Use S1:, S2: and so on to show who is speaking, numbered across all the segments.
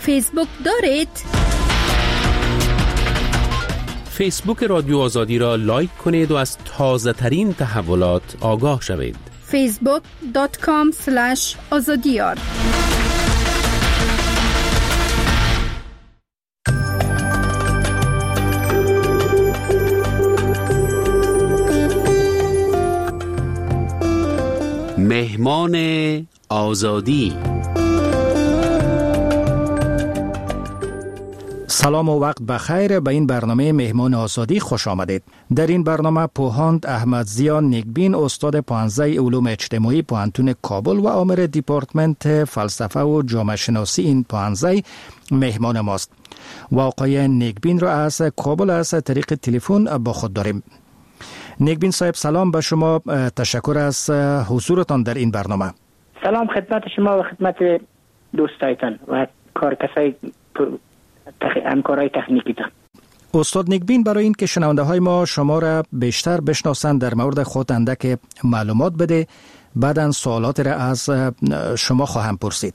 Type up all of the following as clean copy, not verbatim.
S1: فیسبوک دارید؟
S2: فیسبوک رادیو آزادی را لایک کنید و از تازه ترین تحولات آگاه شوید.
S1: facebook.com/azadiyar
S2: مهمان آزادی.
S3: سلام و وقت بخیر. به این برنامه مهمان آزادی خوش آمدید. در این برنامه پوهاند احمدزیا نیکبین، استاد پانزه علوم اجتماعی پوهنتون کابل و آمر دیپارتمنت فلسفه و جامعه شناسی این پانزه مهمان ماست. و آقای نیکبین را از کابل از طریق تلفن با خود داریم. نیکبین صاحب سلام به شما، تشکر از حضورتان در این برنامه.
S4: سلام خدمت شما و خدمت دوستایتان و کارکسای همکارای تکنیکی تان.
S3: استاد نیکبین، برای این که شنونده های ما شما را بیشتر بشناسند در مورد خود اندک معلومات بده، بعداً سوالات را از شما خواهم پرسید.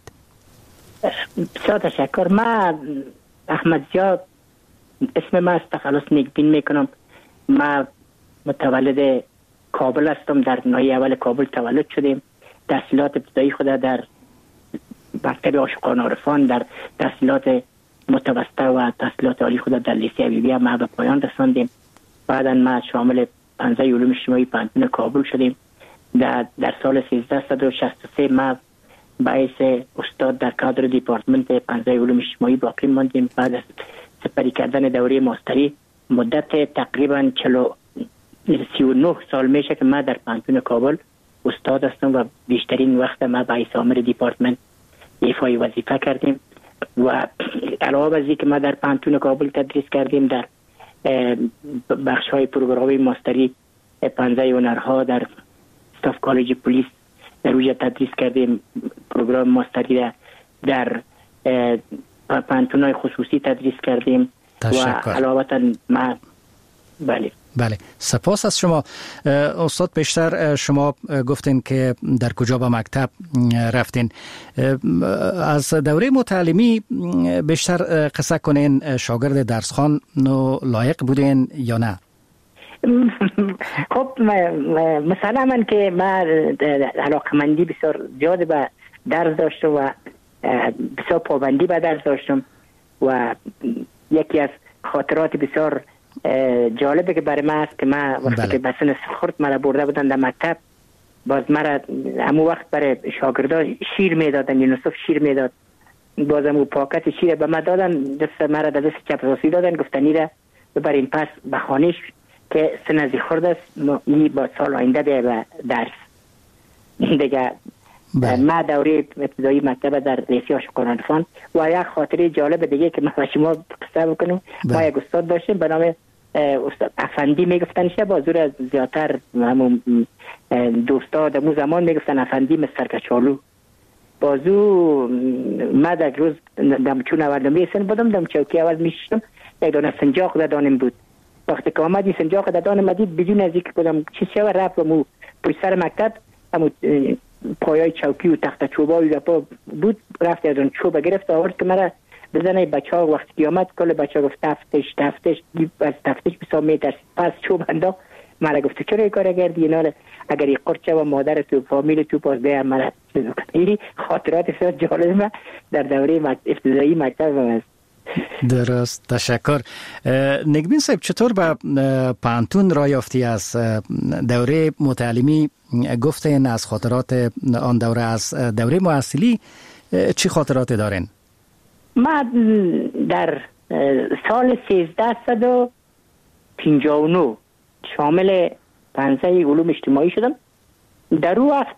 S4: بسیار تشکر. من احمدزیا اسم من است، تخلص نیکبین میکنم. من متولد کابل هستم، در ناحیه اول کابل تولد شدیم. تحصیلات ابتدایی خود در مکتب عاشقان عارفان، در تحصیلات متوسطه و تحصیلات عالی خود در لیسه حبیبی هم به پایان رساندیم. بعدا ما شامل پانزه علوم اجتماعی پوهنتون کابل شدیم. در سال 1363 ما باعث استاد در کادر دیپارتمنت پانزه علوم اجتماعی باقی ماندیم. بعد از سپری کردن دوره ماستری مدت تقریبا 39 سال میشه که ما در پوهنتون کابل استاد هستم و بیشترین وقت ما باعث آمر دیپارتمنت ایفای وظیفه کردیم. و علاوه از اینکه ما در پوهنتون کابل تدریس کردیم، در بخش های پروگرام ماستری پانزه هنرها در استاف کالج پلیس در روی تدریس کردیم. پروگرام ماستری در پوهنتون های خصوصی تدریس کردیم.
S3: تشکر.
S4: و علاوه ما
S3: بله، سپاس از شما. استاد بیشتر شما گفتین که در کجا به مکتب رفتین. از دوره متعلمی بیشتر قصه کنین، شاگرد درسخوان لایق بودین یا نه؟
S4: خب مثلا من که من علاقمندی بسیار زیاد به درس داشتم و بسیار پابندی به درس داشتم و یکی از خاطرات بسیار جالبه که برای من است که من وقتی که به سن خرد مرا برده بودن در مکتب، باز مرا همون وقت برای شاگردا شیر میدادن، یونسف شیر میداد، باز همون پاکت شیر به من دادن، دست مرا در دست چپ راستی دادن، گفتن ایره ببرین پس به خانهش که سن از خرد است، این با سال آینده بیا به درس دیگه. ما دوره ابتدایی مکتب در لیسه عاشقان عارفان. و یک خاطره جالب دیگه که من با شما قصه بکنم، ما یک استاد داشتیم به نام استاد افندی میگفتنش، با زور از زیادتر همون دوستا دمو زمان میگفتن افندی مستر کچالو. بازو ما در روز چون اول میسن بودم، دم چوکی اول میشتم، یک دانه سنجاق در دانم بود. وقتی که آمدی سنجاق در دانم مدید بدون از اینکه بودم چی شو رفت و مو پشت سر مکتب همون پایای چوکی و تخت چوبای دپا بود، رفت از اون چوب گرفت آورد که مرا بزنه. بچه ها وقتی که آمد کل بچه ها گفت تفتش از تفتش بسام میترسید، پس چوب انداخت. مرا گفت چرا این کار کردی؟ اینا اگر این قرچه و مادر تو فامیل تو باز بیا مرا چیز کنه. این خاطرات بسیار جالب من در دوره ابتدایی مکتب است.
S3: درست، تشکر. نیکبین صاحب، چطور به پوهنتون راه یافتی؟ از دوره متعلمی گفتین، از خاطرات آن دوره، از دوره محصلی چی خاطرات دارین؟
S4: من در سال 1359 شامل پانزه علوم اجتماعی شدم. در اون وقت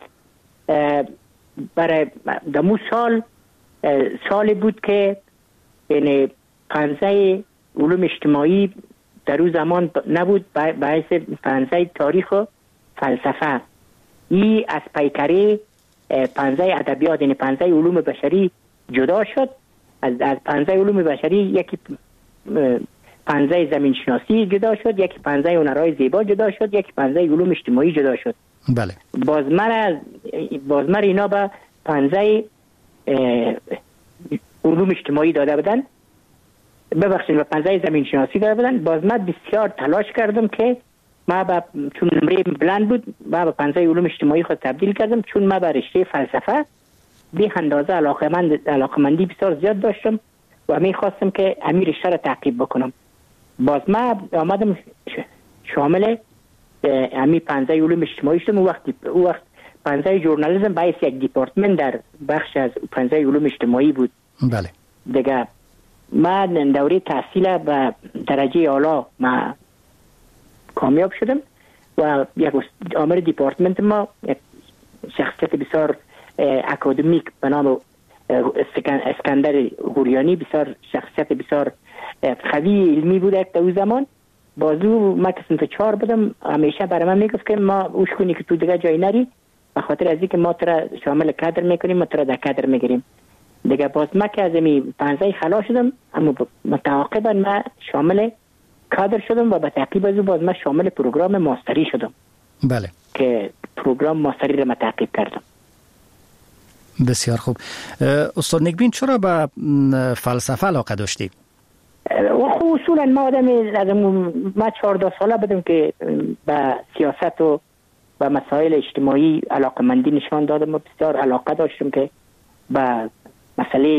S4: برای دمو سال بود که یعنی پانزه علوم اجتماعی در اون زمان نبود، باعث پانزه تاریخ و فلسفه. این از پیکره پانزه ادبیات یعنی پانزه علوم بشری جدا شد. از پانزه علوم بشری یکی پانزه زمین شناسی جدا شد، یکی پانزه هنرهای زیبا جدا شد، یکی پانزه علوم اجتماعی جدا شد.
S3: بله.
S4: بازمر اینا به پانزه علوم اجتماعی داده بودن، ببخشید و 15 زمین شناسی داده بودن. باز من بسیار تلاش کردم که ما چون نمره بلند بود ما به 15 علوم اجتماعی خود تبدیل کردم، چون ما به رشته فلسفه به اندازه علاقمندی بسیار زیاد داشتم و میخواستم که امیر رشته را تعقیب بکنم. باز ما آمدم شامل امی 15 علوم اجتماعی شدم. او وقت 15 ژورنالیسم باعث یک دیپارتمنت در بخش از 15 علوم اجتماعی بود.
S3: بله
S4: دیگه ما دوره تحصیل به درجه اعلی ما کامیاب شدم و یک آمر دیپارتمنت ما یک شخصیت بسیار اکادمیک به نام اسکندر غوریانی، بسیار شخصیت بسیار قوی علمی بود در اون زمان. بازو ما که صنف 4 بودم همیشه برای من میگفت که ما اوش کنی که تو دیگه جای نری، به خاطر از اینکه ما ترا شامل کادر میکنیم، ما ترا در کادر میگیریم. دیگه باز ما که از این 15 خلاص شدم، اما متعاقبا ما شامل کادر شدم و به تعقیب از او باز ما شامل پروگرام ماستری شدم.
S3: بله
S4: که پروگرام ماستری را ما تعقیب کردم.
S3: بسیار خوب. استاد نیکبین چرا به فلسفه علاقه داشتی؟
S4: اصولا ما 14 ساله بودم که به سیاست و مسائل اجتماعی علاقمندی نشان دادم و بسیار علاقه داشتم که به مسئله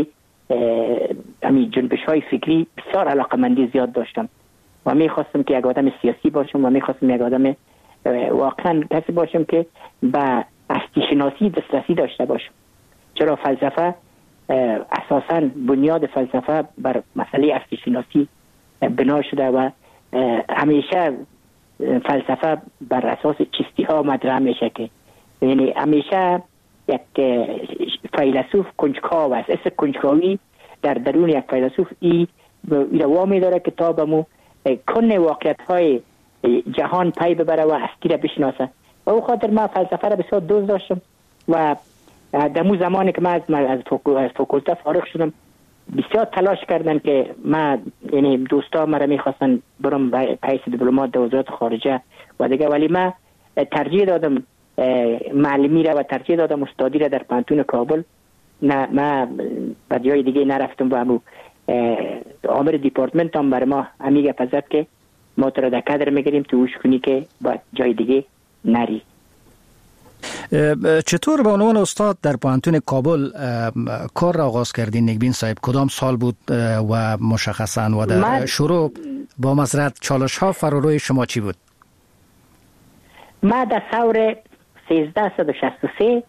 S4: جنبش های فکری بسیار علاقمندی زیاد داشتم و میخواستم که یک آدم سیاسی باشم و میخواستم یک آدم واقعا کسی باشم که به هستی شناسی دسترسی داشته باشم. چرا فلسفه اساساً بنیاد فلسفه بر مسئله هستی شناسی بنا شده و همیشه فلسفه بر اساس چیستی ها مطرح میشه که یعنی همیشه یک فیلسوف کنجکاو است. اصل کنجکاوی در درون یک فیلسوف ای وامی داره که تا بمو کن واقعیت های جهان پی ببره و هستی را بشناسه. و او خاطر ما فلسفه را بسیار دوست داشتم و در مو زمانی که من از فاکولته فارغ شدم بسیار تلاش کردن که ما یعنی دوستا مرا میخواستن برم حیث دیپلمات در وزارت خارجه و دیگه، ولی من ترجیح دادم معلمی را و ترجیح دادم استادی را در پانتون کابل. نه ما به جای دیگه نرفتم و همو آمر دیپارتمنت هم برای ما همیگه پذرد که ما تو را در کادر میگیریم تو اوش کنی که با جای دیگه نری.
S3: چطور به عنوان استاد در پانتون کابل کار را آغاز کردین نیکبین صاحب؟ کدام سال بود و مشخصا و در شروع با مزرعت چالش ها فراروی شما چی بود؟
S4: ما در سال 1363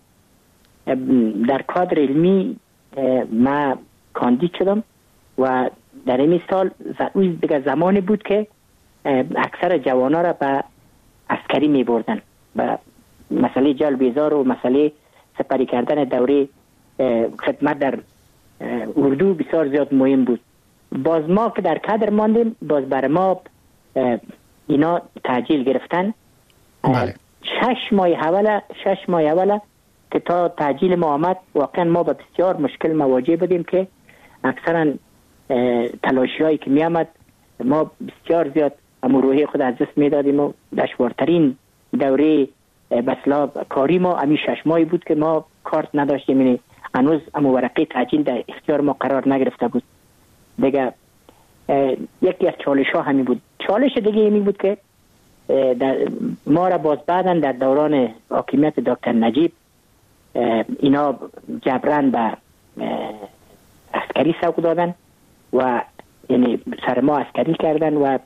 S4: در کادر علمی ما کاندید شدم و در این سال دیگه زمانی بود که اکثر جوانا را به عسکری می بردن و مسئله جلب بیزار و مسئله سپری کردن دوره خدمت در اردو بسیار زیاد مهم بود. باز ما که در کادر ماندیم باز برای ما اینا تعجیل گرفتن.
S3: بله.
S4: 6 ماه اوله که تا تعجیل ما آمد واقعا ما به بسیار مشکل مواجه بودیم که اکثرا تلاشی هایی که می آمد ما بسیار زیاد روحی خود از دست می دادیم و دشوارترین دوره بسلا کاری ما امی 6 ماهی بود که ما کارت نداشتیم، یعنی هنوز اما ورقه تعجیل در اختیار ما قرار نگرفته بود. دیگه یکی از چالش ها همین بود. چالش دیگه این بود که ما را باز بعدن در دوران حاکمیت دکتر نجیب اینا جبران به عسکری سوق دادن و یعنی سر ما عسکری کردن و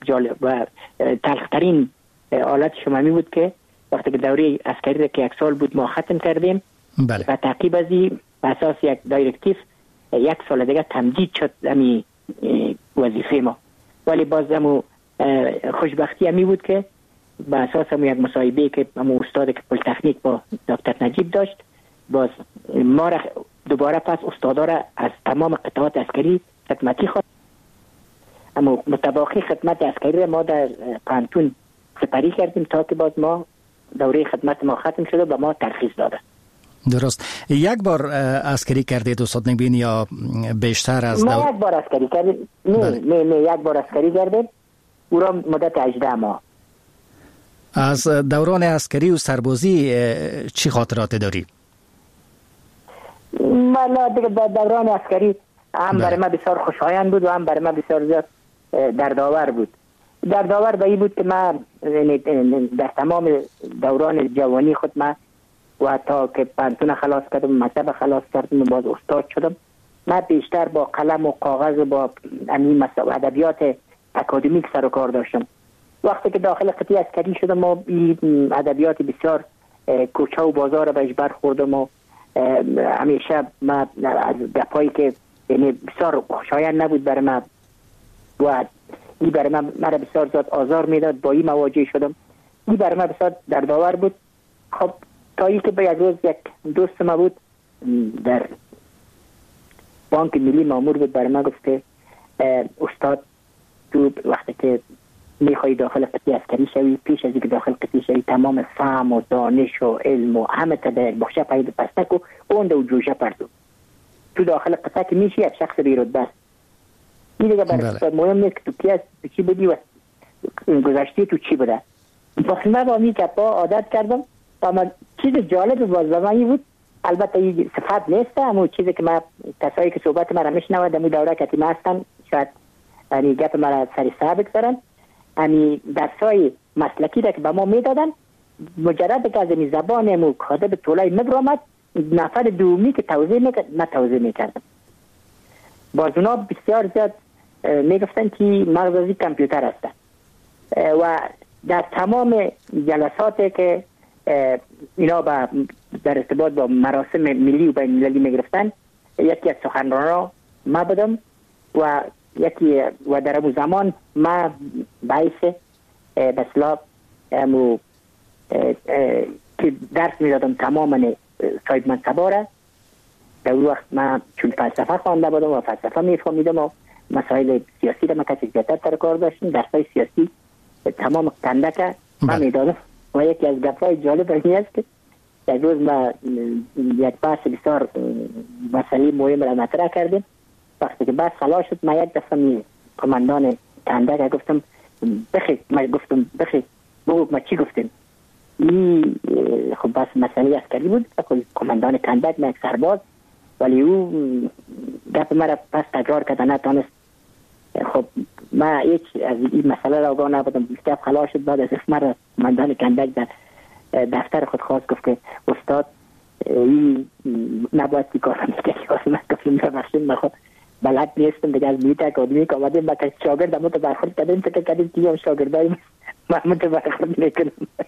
S4: تلخترین حالت شما می بود که وقتی که دوره عسکری که 1 سال بود ما ختم کردیم.
S3: بله.
S4: و تعقیب از این اساس یک دایرکتیو 1 سال دیگه تمدید شد امی وظیفه ما. ولی باز همو خوشبختی همی بود که به اساس همو یک مصاحبه که همو استاد که پلی‌تکنیک با دکتر نجیب داشت باز ما را دوباره پس استادا را از تمام قطعات عسکری خدمتی خواست. اما متباقی خدمت عسکری ما در پانتون سپری کردیم تا که باز ما دوره خدمت ما ختم شده و ما ترخیص داده.
S3: درست. یک بار عسکری کردید استاد نیکبین یا بیشتر از
S4: ما یک بار عسکری کردیم؟ نه یک بار عسکری کردیم او را مدت 18 ماه.
S3: از دوران عسکری و سربازی چی خاطرات داری؟
S4: من دیگه در دوران عسکری هم برای من بسیار خوشایند بود و هم برای من بسیار زیاد دردآور بود. دردآور به این بود که من در تمام دوران جوانی خود من و تا که پانتون خلاص کردم، مکتب خلاص کردم و باز استاد شدم، من بیشتر با قلم و کاغذ و با ادبیات اکادمیک سر و کار داشتم. وقتی که داخل قطعه عسکری شدم و ادبیات بسیار کوچه و بازار بهش برخوردم و همیشه من از گپایی که یعنی بسیار خوشایند نبود برای من و این برای من مرا بسیار زیاد آزار میداد، با این مواجه شدم. این برای من بسیار دردآور بود. خب تا این که به یک روز یک دوست ما بود در بانک ملی مامور بود، برای من گفت که استاد تو وقتی که میخوایی داخل قطعه عسکری شوی، پیش از اینکه داخل قطعه شوی تمام فهم و دانش و علم و همه تا در یک بخشه پایید پستک و اونده و جوشه پردو. تو داخل قطعه که میشی یک شخص بیرود بست. این دیگه برای مهم نیست که تو چی بودی و گذشتی تو چی بوده. من با می گپا عادت کردم و من چیز جالب باز به من بود، البته این صفت نیست، اما چیزی که من کسایی که صحبت من را میشنوند در دوره کتیمه هستن شاید یعنی گپ مرا سر سر بگذارن. یعنی درسای مسلکی را که به ما میدادن، مجرد که از این زبان مو کاده به طولای مبرامد نفر دومی که توضیح میکرد من توضیح میکردم. باز اونا بسیار زیاد میگفتن که مغزی کامپیوتر هستن و در تمام جلساتی که اینا در ارتباط با مراسم ملی و بین المللی میگرفتن، یکی از سخنرانان ما بودم و یکی و در اون زمان ما باعث بسلا که درس میدادم تماما صاحب منصبا را. در اون وقت من چون فلسفه خوانده بودم و فلسفه میفهمیدم و مسائل سیاسی را ما کسی زیادتر تر کار داشتیم، درسای سیاسی تمام کندک من میدادم. و یکی از گپای جالب این است که یک روز ما یک بحث بسیار مسئله مهم را مطرح کردیم. وقتی که بحث خلاص شد من یک دفعه می کماندان کندک گفتم بخی بگو ما چی گفتیم. این خب بس مسئله عسکری بود. کماندان کندک من یک سرباز، ولی او گپ مرا پس تکرار کرد نتانست. خب من هیچ از این مسئله را آگاه نبودم. گپ خلاص شد. بعد از مرا کماندان کندک در دفتر خود خواست گفت که استاد این نباید که کار میکرد. من گفتم ببخشید من خود بلد نیستم دیگه، از میت اکادمی که آمدیم با کسی شاگرد همون تو برخورد کردیم فکر کردیم که هم شاگردای من همون تو برخورد میکنم.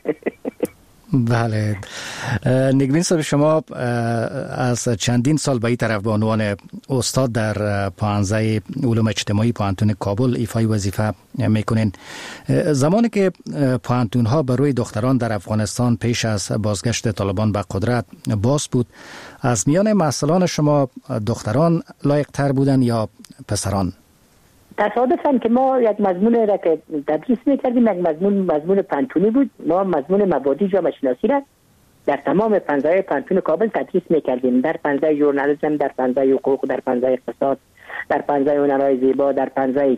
S3: بله نگبین صاحب، شما از چندین سال به این طرف به عنوان استاد در پانزه علوم اجتماعی پانتون کابل ایفای وظیفه میکنین. زمانی که پانتون ها بر روی دختران در افغانستان پیش از بازگشت طالبان به قدرت باز بود، از میان محصلان شما دختران لایق تر بودن یا پسران؟
S4: تصادفاً که ما یک مضمون را که تدریس میکردیم، یک مضمون پانتونی بود. ما مضمون مبادی جامعه شناسی را در تمام پنجه پانتون کابل تدریس میکردیم، در پنجه ژورنالیسم، در پنجه حقوق، در پنجه اقتصاد، در پنجه هنرهای زیبا، در پنجه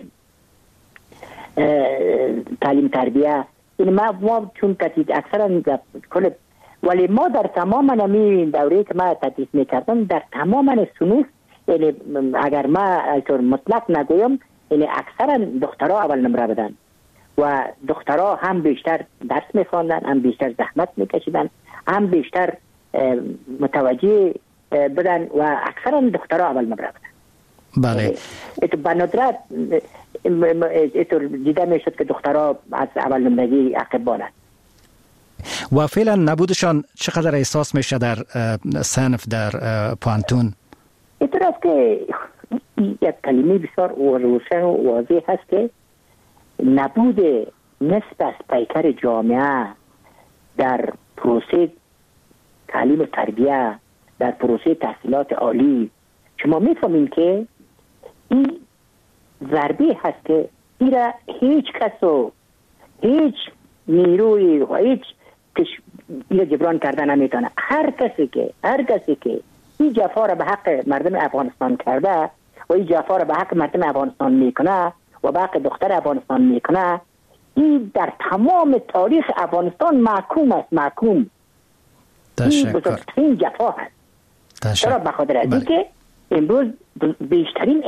S4: تعلیم تربیه. این ما چون کتید اکثرا کل، ولی ما در تمام نمی دوره که ما تدریس میکردم در تمام صنوف، یعنی اگر ما اینطور مطلق نگویم، یعنی اکثرا دخترها اول نمره بدن و دخترها هم بیشتر درس میخواندن، هم بیشتر زحمت میکشیدن، هم بیشتر متوجه بدن و اکثرا دخترها اول نمره بدن.
S3: بله.
S4: به ندرت اینطور دیده میشد که دخترها از اول نمرگی عقب بانند.
S3: و فعلا نبودشان چقدر احساس میشه در صنف در پانتون؟
S4: اینطور است که یک کلمه بسیار روشن و واضح هست که نبود نصف از پیکر جامعه در پروسه تعلیم و تربیه، در پروسه تحصیلات عالی، شما میفهمین که این ضربه هست که این را هیچ کس و هیچ نیروی و هیچ این را جبران کردن نمیتونه. هر کسی که این جفا را به حق مردم افغانستان کرده و این جفا را به حق مردم افغانستان میکنه و به حق دختر افغانستان میکنه، این در تمام تاریخ افغانستان محکوم است. محکوم. این بزرگترین جفا هست. چرا؟ بخاطر از اینکه امروز بیشترین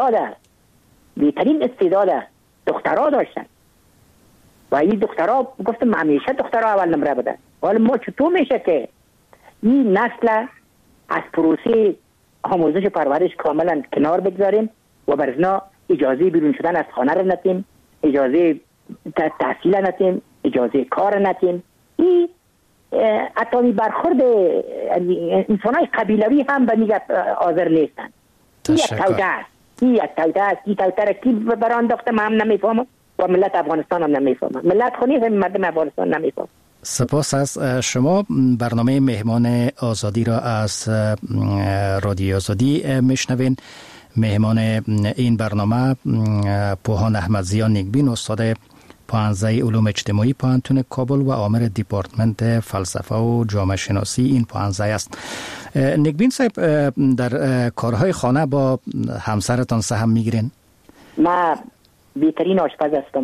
S4: استعداد دخترها داشتن و این دخترها گفتم همیشه دخترها اول نمره بودن. حالا ما چطور میشه که این نسل از پروسه آموزش پرورش کاملا کنار بگذاریم و برزنا اجازه بیرون شدن از خانه رو ندیم، اجازه تحصیل ندیم، اجازه کار ندیم. این حتی برخورد انسانای قبیلوی هم به میگه حاضر نیستن. این یک توده است. این توده را کی بران داخته من هم نمیفهمم و ملت افغانستان هم نمیفهمم. ملت خونی هم مردم افغانستان نمیفهمم.
S3: سپاس از شما. برنامه مهمان آزادی را از رادیو آزادی میشنوین. مهمان این برنامه پوهان احمدزیا نیکبین، استاد پانزه علوم اجتماعی پوهنتون کابل و آمر دیپارتمنت فلسفه و جامعه شناسی این پوهنځی است. نیکبین صاحب، در کارهای خانه با همسرتان سهم میگیرین؟
S4: ما بهترین آشپز هستم.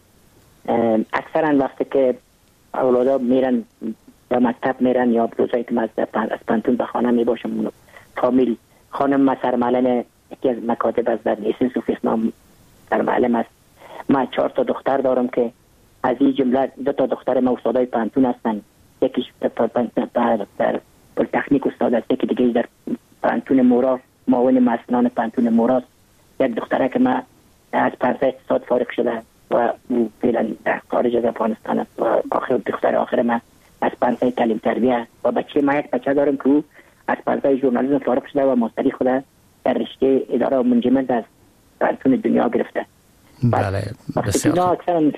S4: اکثرا وقتی که اولادا میرن یا مکتب میرن یا روزایی که از پانتون به خانه میباشم، فامیل خانم ما سرمعلم یکی از مکاتب است در لیسنس و فیسنام سرمعلم است. ما 4 تا دختر دارم که از این جمله 2 تا دختر ما استادای پانتون هستن. یکیش در پلی‌تکنیک استاد است، یکی دیگه در پانتون مورا معاون مسنان پانتون مورا. یک دختره که ما از پرسه اقتصاد فارغ شده و فعلا در خارج از افغانستان است. و دختر آخر ما از پرسه تعلیم تربیه و بچه ما یک بچه دارم که او از پرسه ژورنالیسم فارغ شده و ماستری خود در رشته اداره و منجمنت از پانتون دنیا گرفته.
S3: بله، بسیار
S4: خوب.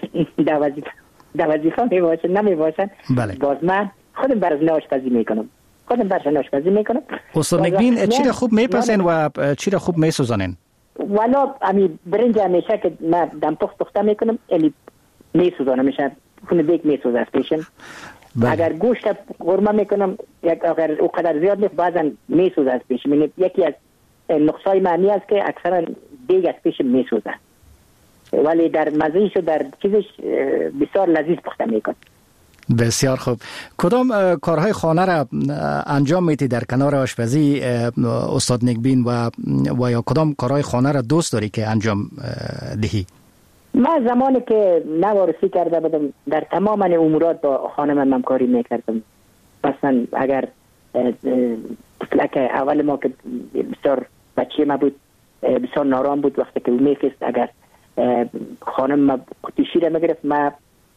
S4: در وظیفه میباشن نمیباشن.
S3: بله.
S4: باز من خودم برای آشپزی میکنم.
S3: استاد نیکبین چی را خوب میپسین و چی را خوب میسوزانین؟
S4: والا امی برنج همیشه که من دم پخته میکنم الی میسوزانم، میشه خونه دیگ میسوزه از پیشم. اگر گوشت قورمه میکنم اگر او قدر زیاد نیست بعضا میسوزه از پیشم. یکی از نقصای معنی است که اکثرا دیگ از پیشم میسوزه، ولی در مزهش و در چیزش بسیار لذیذ پخته میکنم.
S3: بسیار خوب. کدام کارهای خانه را انجام میتی در کنار آشپزی استاد نیکبین و یا کدام کارهای خانه را دوست داری که انجام دهی؟
S4: من زمانی که نوارسی کرده بودم در تمام امورات با خانم همکاری میکردم. مثلا اگر طفلک اول ما که بسیار بچه ما بود بسیار نارام بود، وقتی که او میفست اگر خانم ما قطیشی را میگرفت ما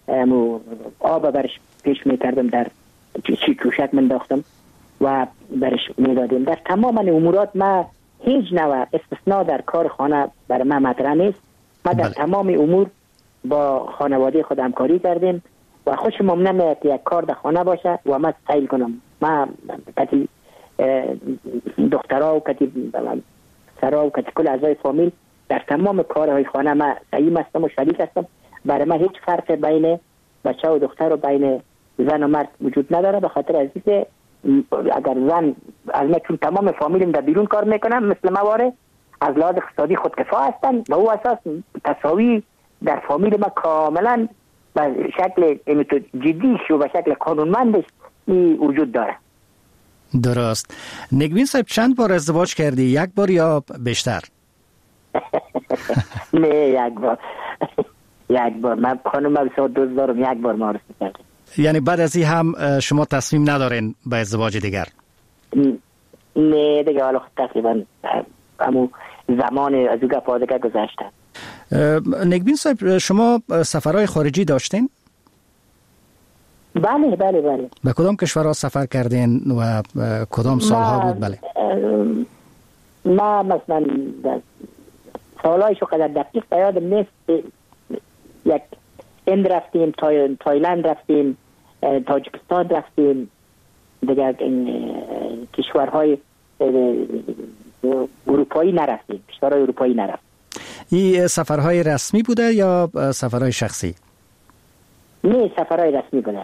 S4: آب برش پیش میکردم، در کوشک منداختم و برش میدادیم. در تمام امورات ما هیچ نوع استثناء در کار خانه برای ما مطرح نیست. ما در تمام امور با خانواده خود همکاری کردیم و خوشم نمیاد که یک کار در خانه باشه و ما سیل کنم. ما کتی دخترها و کتی سرها و کتی کل اعضای فامیل در تمام کارهای خانه ما سعیم هستم و شریک هستم. برای ما هیچ فرق بین بچه و دختر و بین زن و مرد وجود نداره، به خاطر از اینکه اگر زن از ما چون تمام فامیلم در بیرون کار میکنم مثل مواره از لحاظ اقتصادی خودکفا هستن و او اساس تساوی در فامیل ما کاملا به شکل جدیش و به شکل قانونمندش وجود داره.
S3: درست. نیکبین صاحب چند بار ازدواج کردی؟ یک بار یا بیشتر؟
S4: نه یک بار. من خانم بسیار دوست دارم، یک بار معرفی کردم.
S3: یعنی بعد از این هم شما تصمیم ندارین به ازدواج دیگر؟
S4: نه دیگه، حالا تقریبا همون زمان از او گفادگه گذشته.
S3: نیکبین صاحب شما سفرهای خارجی داشتین؟
S4: بله.
S3: به کدام کشورها سفر کردین و کدام سالها بود؟ بله.
S4: ما مثلا سالهایشو قدر دقیق یادم نیست. یک هند رفتیم، تایلند رفتیم، تاجیکستان رفتیم، دیگر کشورهای اروپایی نرفتیم. کشورهای اروپایی نرفتیم.
S3: این سفرهای رسمی بوده یا سفرهای شخصی؟
S4: نه، سفرهای رسمی بوده.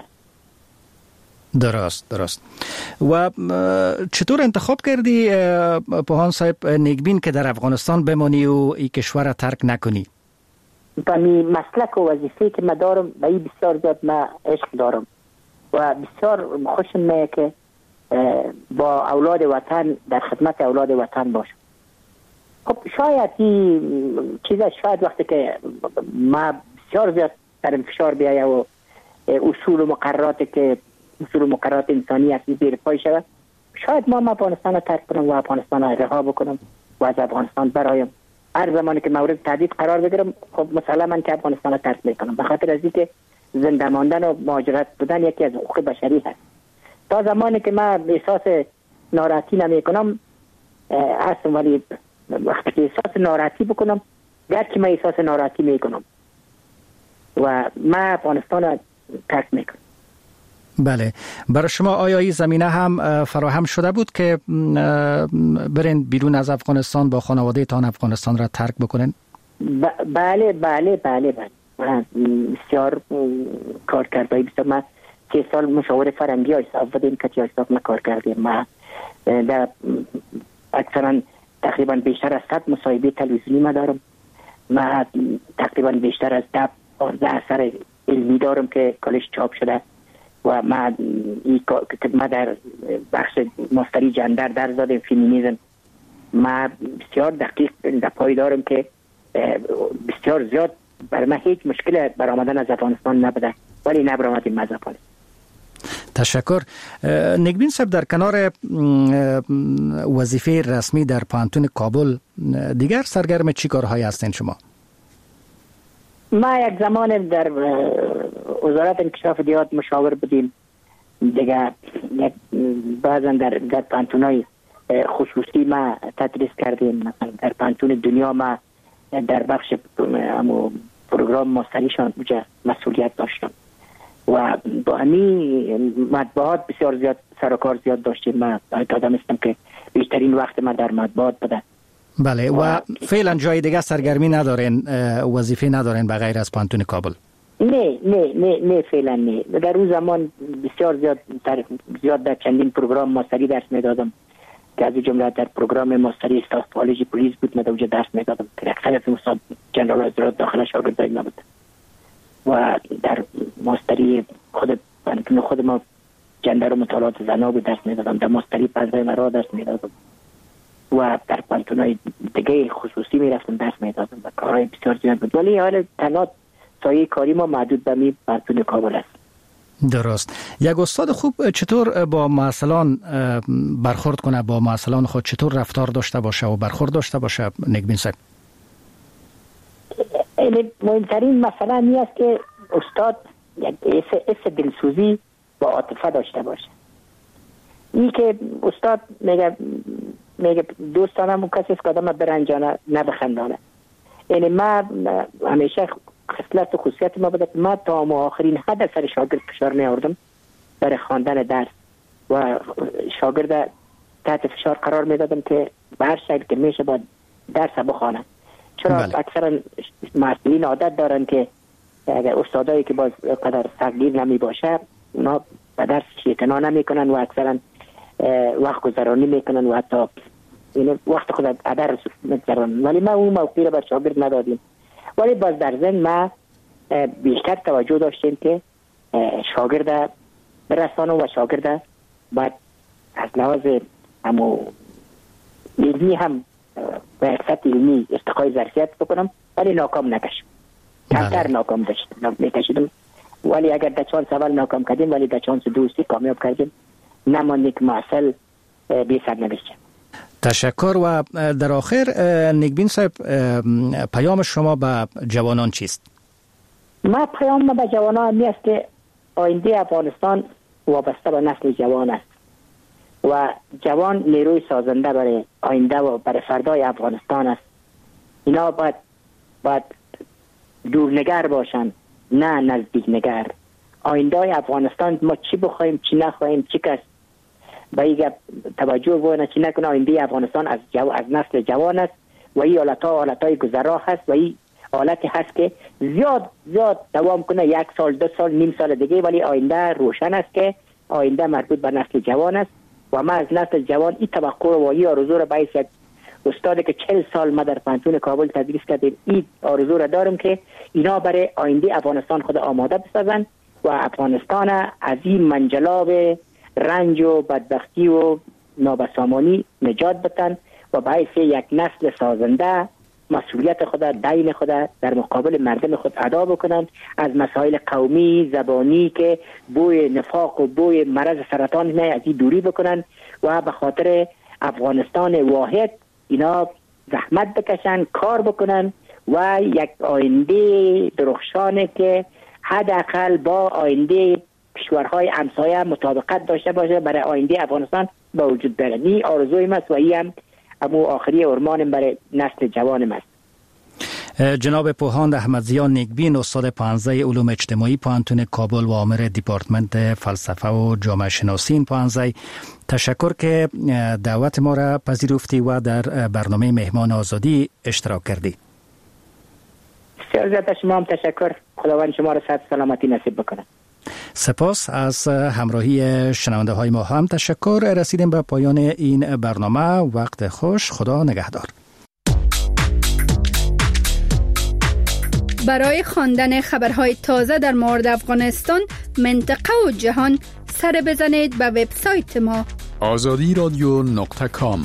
S3: درست. و چطور انتخاب کردی پوهان صاحب نیکبین که در افغانستان بمانی و این کشور را ترک نکنی؟
S4: با می مسلک و وظیفه که من دارم به این بسیار زیاد من عشق دارم و بسیار خوشم میاد که با اولاد وطن در خدمت اولاد وطن باشم. خب شاید این چیزا شاید وقتی که ما بسیار زیاد سرم فشار بیایه و اصول و مقررات انسانی از زیر پای شود، شاید ما افغانستان رو ترک کنم و افغانستان رو رها بکنم و از افغانستان برایم. هر زمانی که مورد تهدید قرار بگیرم خب مسلماً که افغانستان رو ترک میکنم، به خاطر از اینکه زنده ماندن و مهاجرت بودن یکی از حقوق بشری هست. تا زمانی که من احساس ناراحتی نمیکنم اصلا، ولی وقتی که احساس ناراحتی بکنم گرچه من احساس ناراحتی میکنم و من افغانستان رو ترک میکنم.
S3: بله، برای شما آیا این زمینه هم فراهم شده بود که برین بیرون از افغانستان با خانواده تان افغانستان را ترک بکنین؟
S4: بله بله بله بله، من بسیار کار کردم. بسیار من 3 سال مشاور فرنگی حساب بودیم که حساب ما کار کردیم. ما در اکثرا تقریبا بیشتر از 100 مصاحبه تلویزیونی ما دارم. ما تقریبا بیشتر از 10-15 اثر علمی دارم که کالش چاپ شده و ما در بخش ماستری جندر در زده فمینیسم. ما بسیار دقیق در پای دارم که بسیار زیاد برای من هیچ مشکل برآمدن از افغانستان نبوده، ولی نبرآمدیم از افغانستان.
S3: تشکر. نگبین صاحب، در کنار وظیفه رسمی در پانتون کابل دیگر سرگرم چی کارهایی هستین شما؟
S4: ما یک زمان در وزارت انکشاف دیات مشاور بودیم دیگه. بعضا در پانتونای خصوصی ما تدریس کردیم. مثلا در پانتون دنیا ما در بخش پروگرام ماستریشان بوده مسئولیت داشتم و با همین مطبوعات بسیار زیاد سر و کار زیاد داشتیم. من آدم هستم که بیشترین وقت ما در مطبوعات بوده.
S3: بله، و فعلا جای دیگه سرگرمی ندارین، وظیفه ندارین به غیر از پانتون کابل؟
S4: نه فعلا نه. در اون زمان بسیار زیاد در چندین پروگرام ماستری درس میدادم که از جمله در پروگرام ماستری استاف کالج پلیس بود. من در اونجا درس میدادم که اکثریت استاد جنرال حضرات داخل شاگردای ما بود و در ماستری خود ما جندر و مطالعات زنا بود درس میدادم. در ماستری پزای مرا درس میدادم و در پانتونای دیگه خصوصی میرفتم درس میدادم و کارهای بسیار زیاد بود، ولی حال تنها سایه کاری ما محدود به می پانتون کابل است.
S3: درست. یک استاد خوب چطور با معلمان برخورد کنه، با معلمان خود چطور رفتار داشته باشه و برخورد داشته باشه نگبین صاحب؟
S4: مهمترین مسئله این است که استاد یک حس دلسوزی با عاطفه داشته باشه. این که استاد میگه دوستانم کسی است که آدم برنجانه نه بخندانه. یعنی ما همیشه خصلت و خصوصیت ما بوده که ما تا آخرین حد سر شاگرد فشار نیاوردم برای خواندن درس و شاگرد تحت فشار قرار میدادم که به هر شکل که میشه باید درس بخوانه. چرا اکثرا مسئولین عادت دارن که اگر استادایی که باز قدر صغیر نمی باشه اونا به درس اعتنا نمی کنن و اکثرا وقت گذرانی میکنن و حتی وقت خود ادر میگذرن، ولی ما اون موقعی رو بر شاگرد ندادیم. ولی باز در ذهن ما بیشتر توجه داشتیم که شاگرد برسانه و شاگرد باید از لحاظ علمی هم به حرفت علمی ارتقای ظرفیت بکنم، ولی ناکام نکشم. کمتر ناکام میکشیدم، ولی اگر در چانس اول ناکام کردیم ولی در چانس دوستی کامیاب کردیم، نمانده که معسل بی سرنوشت.
S3: تشکر. و در آخر نگبین صاحب، پیام شما به جوانان چیست؟
S4: ما پیام به جوانان می است که آینده افغانستان وابسته به نسل جوان است و جوان نیروی سازنده برای آینده و برای فردای افغانستان است. اینا باید دورنگر باشن، نه نزدیک نگر. آینده افغانستان ما چی بخوایم چی نخواهیم چی کس به این توجه بونه چی نکنه. آینده افغانستان از نسل جوان است و این حالتهای گذرا هست و این حالتی هست که زیاد دوام کنه، 1 سال 2 سال نیم سال دیگه، ولی آینده روشن است که آینده مربوط به نسل جوان است و ما از نسل جوان این توقع و این آرزو را باید یک استادی که 40 سال ما در پانتون کابل تدریس کردیم این آرزو را دارم که اینا برای آینده افغانستان خود آماده بسازن و افغانستان از این منجلاب رنج و بدبختی و نابسامانی نجات بدن و و به حیث یک نسل سازنده مسئولیت خود، دین خود در مقابل مردم خود ادا بکنند، از مسائل قومی زبانی که بوی نفاق و بوی مرض سرطان نه از این دوری بکنند و به خاطر افغانستان واحد اینا زحمت بکشن، کار بکنن و یک آینده درخشانه که حداقل با آینده کشورهای همسایه مطابقت داشته باشه برای آینده افغانستان به وجود بیاید. این آرزوی است و این هم امو آخری ارمان برای نسل جوان است.
S3: جناب پوهاند احمدزیا نیکبین، استاد پانزه علوم اجتماعی پوهنتون کابل و عامل دیپارتمنت فلسفه و جامعه شناسی این پوهنځی، تشکر که دعوت ما را پذیرفتی و در برنامه مهمان آزادی اشتراک کردی.
S4: بسیار زیاد شما هم تشکر. خداوند شما را صحت سلامتی نصیب بکنه.
S3: سپاس. از همراهی شنونده های ما هم تشکر. رسیدیم به پایان این برنامه. وقت خوش. خدا نگهدار.
S1: برای خواندن خبرهای تازه در مورد افغانستان، منطقه و جهان، سر بزنید به وبسایت ما
S5: azadiradio.com.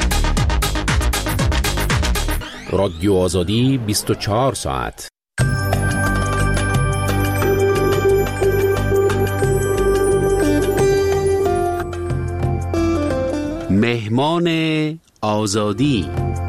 S2: رادیو آزادی 24 ساعت. مهمان آزادی.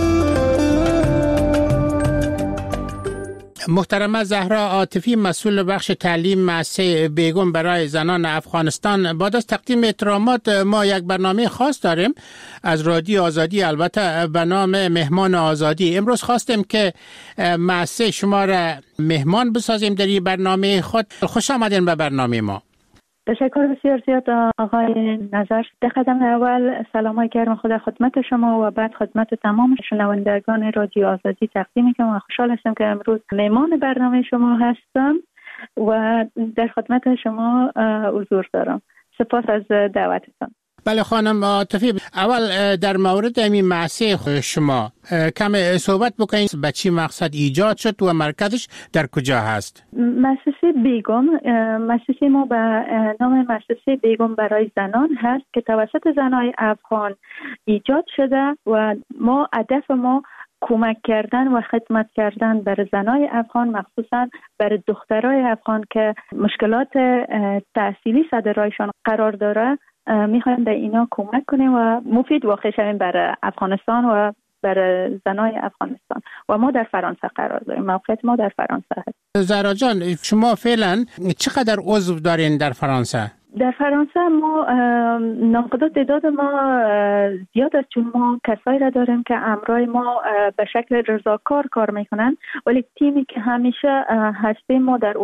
S6: محترمه زهرا عاطفی، مسئول بخش تعلیم مؤسسه بیگم برای زنان افغانستان، بعد از تقدیم احترامات ما یک برنامه خاص داریم از رادیو آزادی، البته به نام مهمان آزادی. امروز خواستیم که مؤسسه شما را مهمان بسازیم در این برنامه خود. خوش آمدین به برنامه ما.
S7: تشکر بسیار زیاد آقای نظر. در قدم اول سلام گرم خدا خدمت شما و بعد خدمت تمام شنوندگان رادیو آزادی تقدیم می‌کنم. خوشحال هستم که امروز مهمان برنامه شما هستم و در خدمت شما حضور دارم. سپاس از دعوتتان.
S6: بله خانم عاطفی، اول در مورد این مؤسسه شما کم صحبت بکنید. به چی مقصد ایجاد شد و مرکزش در کجا هست؟
S7: مؤسسه بیگم، مؤسسه ما به نام مؤسسه بیگم برای زنان هست که توسط زنای افغان ایجاد شده و هدف ما کمک کردن و خدمت کردن بر زنای افغان، مخصوصا بر دخترای افغان که مشکلات تحصیلی سر راهشان قرار داره. میخوایم به اینا کمک کنیم و مفید واقع شویم برای افغانستان و برای زنای افغانستان. و ما در فرانسه قرار داریم. موقعیت ما در فرانسه هست.
S6: زهرا جان، شما فعلا چقدر عضو دارین در فرانسه؟
S7: در فرانسه ما ناقدات تعداد ما زیاد است، چون ما کسایی را داریم که امرای ما به شکل رضاکار کار میکنن، ولی تیمی که همیشه هستیم ما در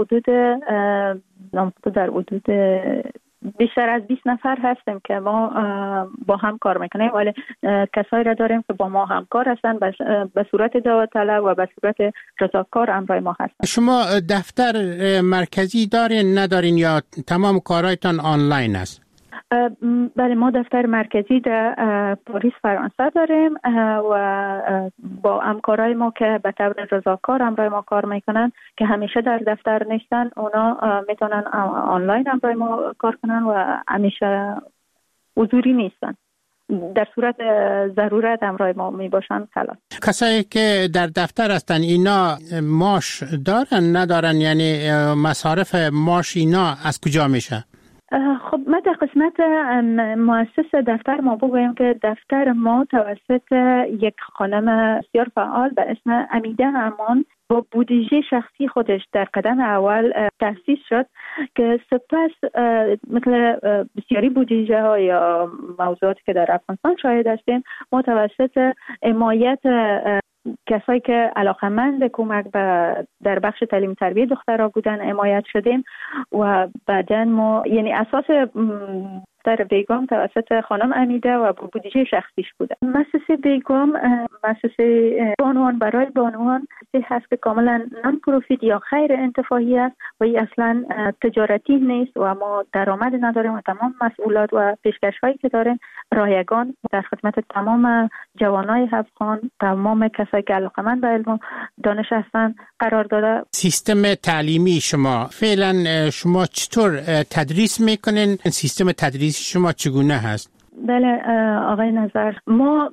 S7: حدود بیشتر از 20 نفر هستیم که ما با هم کار میکنیم، ولی کسایی را داریم که با ما همکار هستن به صورت داوطلب و به صورت رضاکار امرای ما هستن.
S6: شما دفتر مرکزی دارین ندارین یا تمام کارهایتان آنلاین است؟
S7: بله، ما دفتر مرکزی در پاریس فرانسه داریم و با همکارای ما که به طور رضاکار همراه ما کار میکنن که همیشه در دفتر نیستن، اونا میتونن آنلاین همراه ما کار کنن و همیشه حضوری نیستن. در صورت ضرورت همراه ما میباشن خلاص.
S6: کسایی که در دفتر هستن اینا معاش دارن ندارن؟ یعنی مصارف معاش اینا از کجا میشه؟
S7: خب ما در قسمت مؤسس دفتر ما بگویم که دفتر ما توسط یک خانم بسیار فعال به اسم امیده امان با بودجه شخصی خودش در قدم اول تأسیس شد که سپس مثل بسیاری بودجه ها یا موضوعاتی که در افغانستان شاهد هستیم، ما توسط حمایت کسایی که علاقمند کمک در بخش تعلیم تربیت دخترها بودن حمایت شدیم و بعداً ما یعنی اساس در بیگم توسط خانم امیده و بودجه شخصیش بوده. مؤسسه بیگم مؤسسه بانوان برای بانوان هست که کاملا نان پروفیت یا غیر انتفاعی است و این اصلا تجارتی نیست و ما درآمد نداریم و تمام مسئولات و پیشکش‌هایی که داریم رایگان در خدمت تمام جوانای افغان، تمام کسایی که علاقه‌مند به علم و دانش هستن قرار داده.
S6: سیستم تعلیمی شما فعلا شما چطور تدریس میکنین؟ سیستم تدریسی شما چگونه هست؟
S7: بله آقای نظر، ما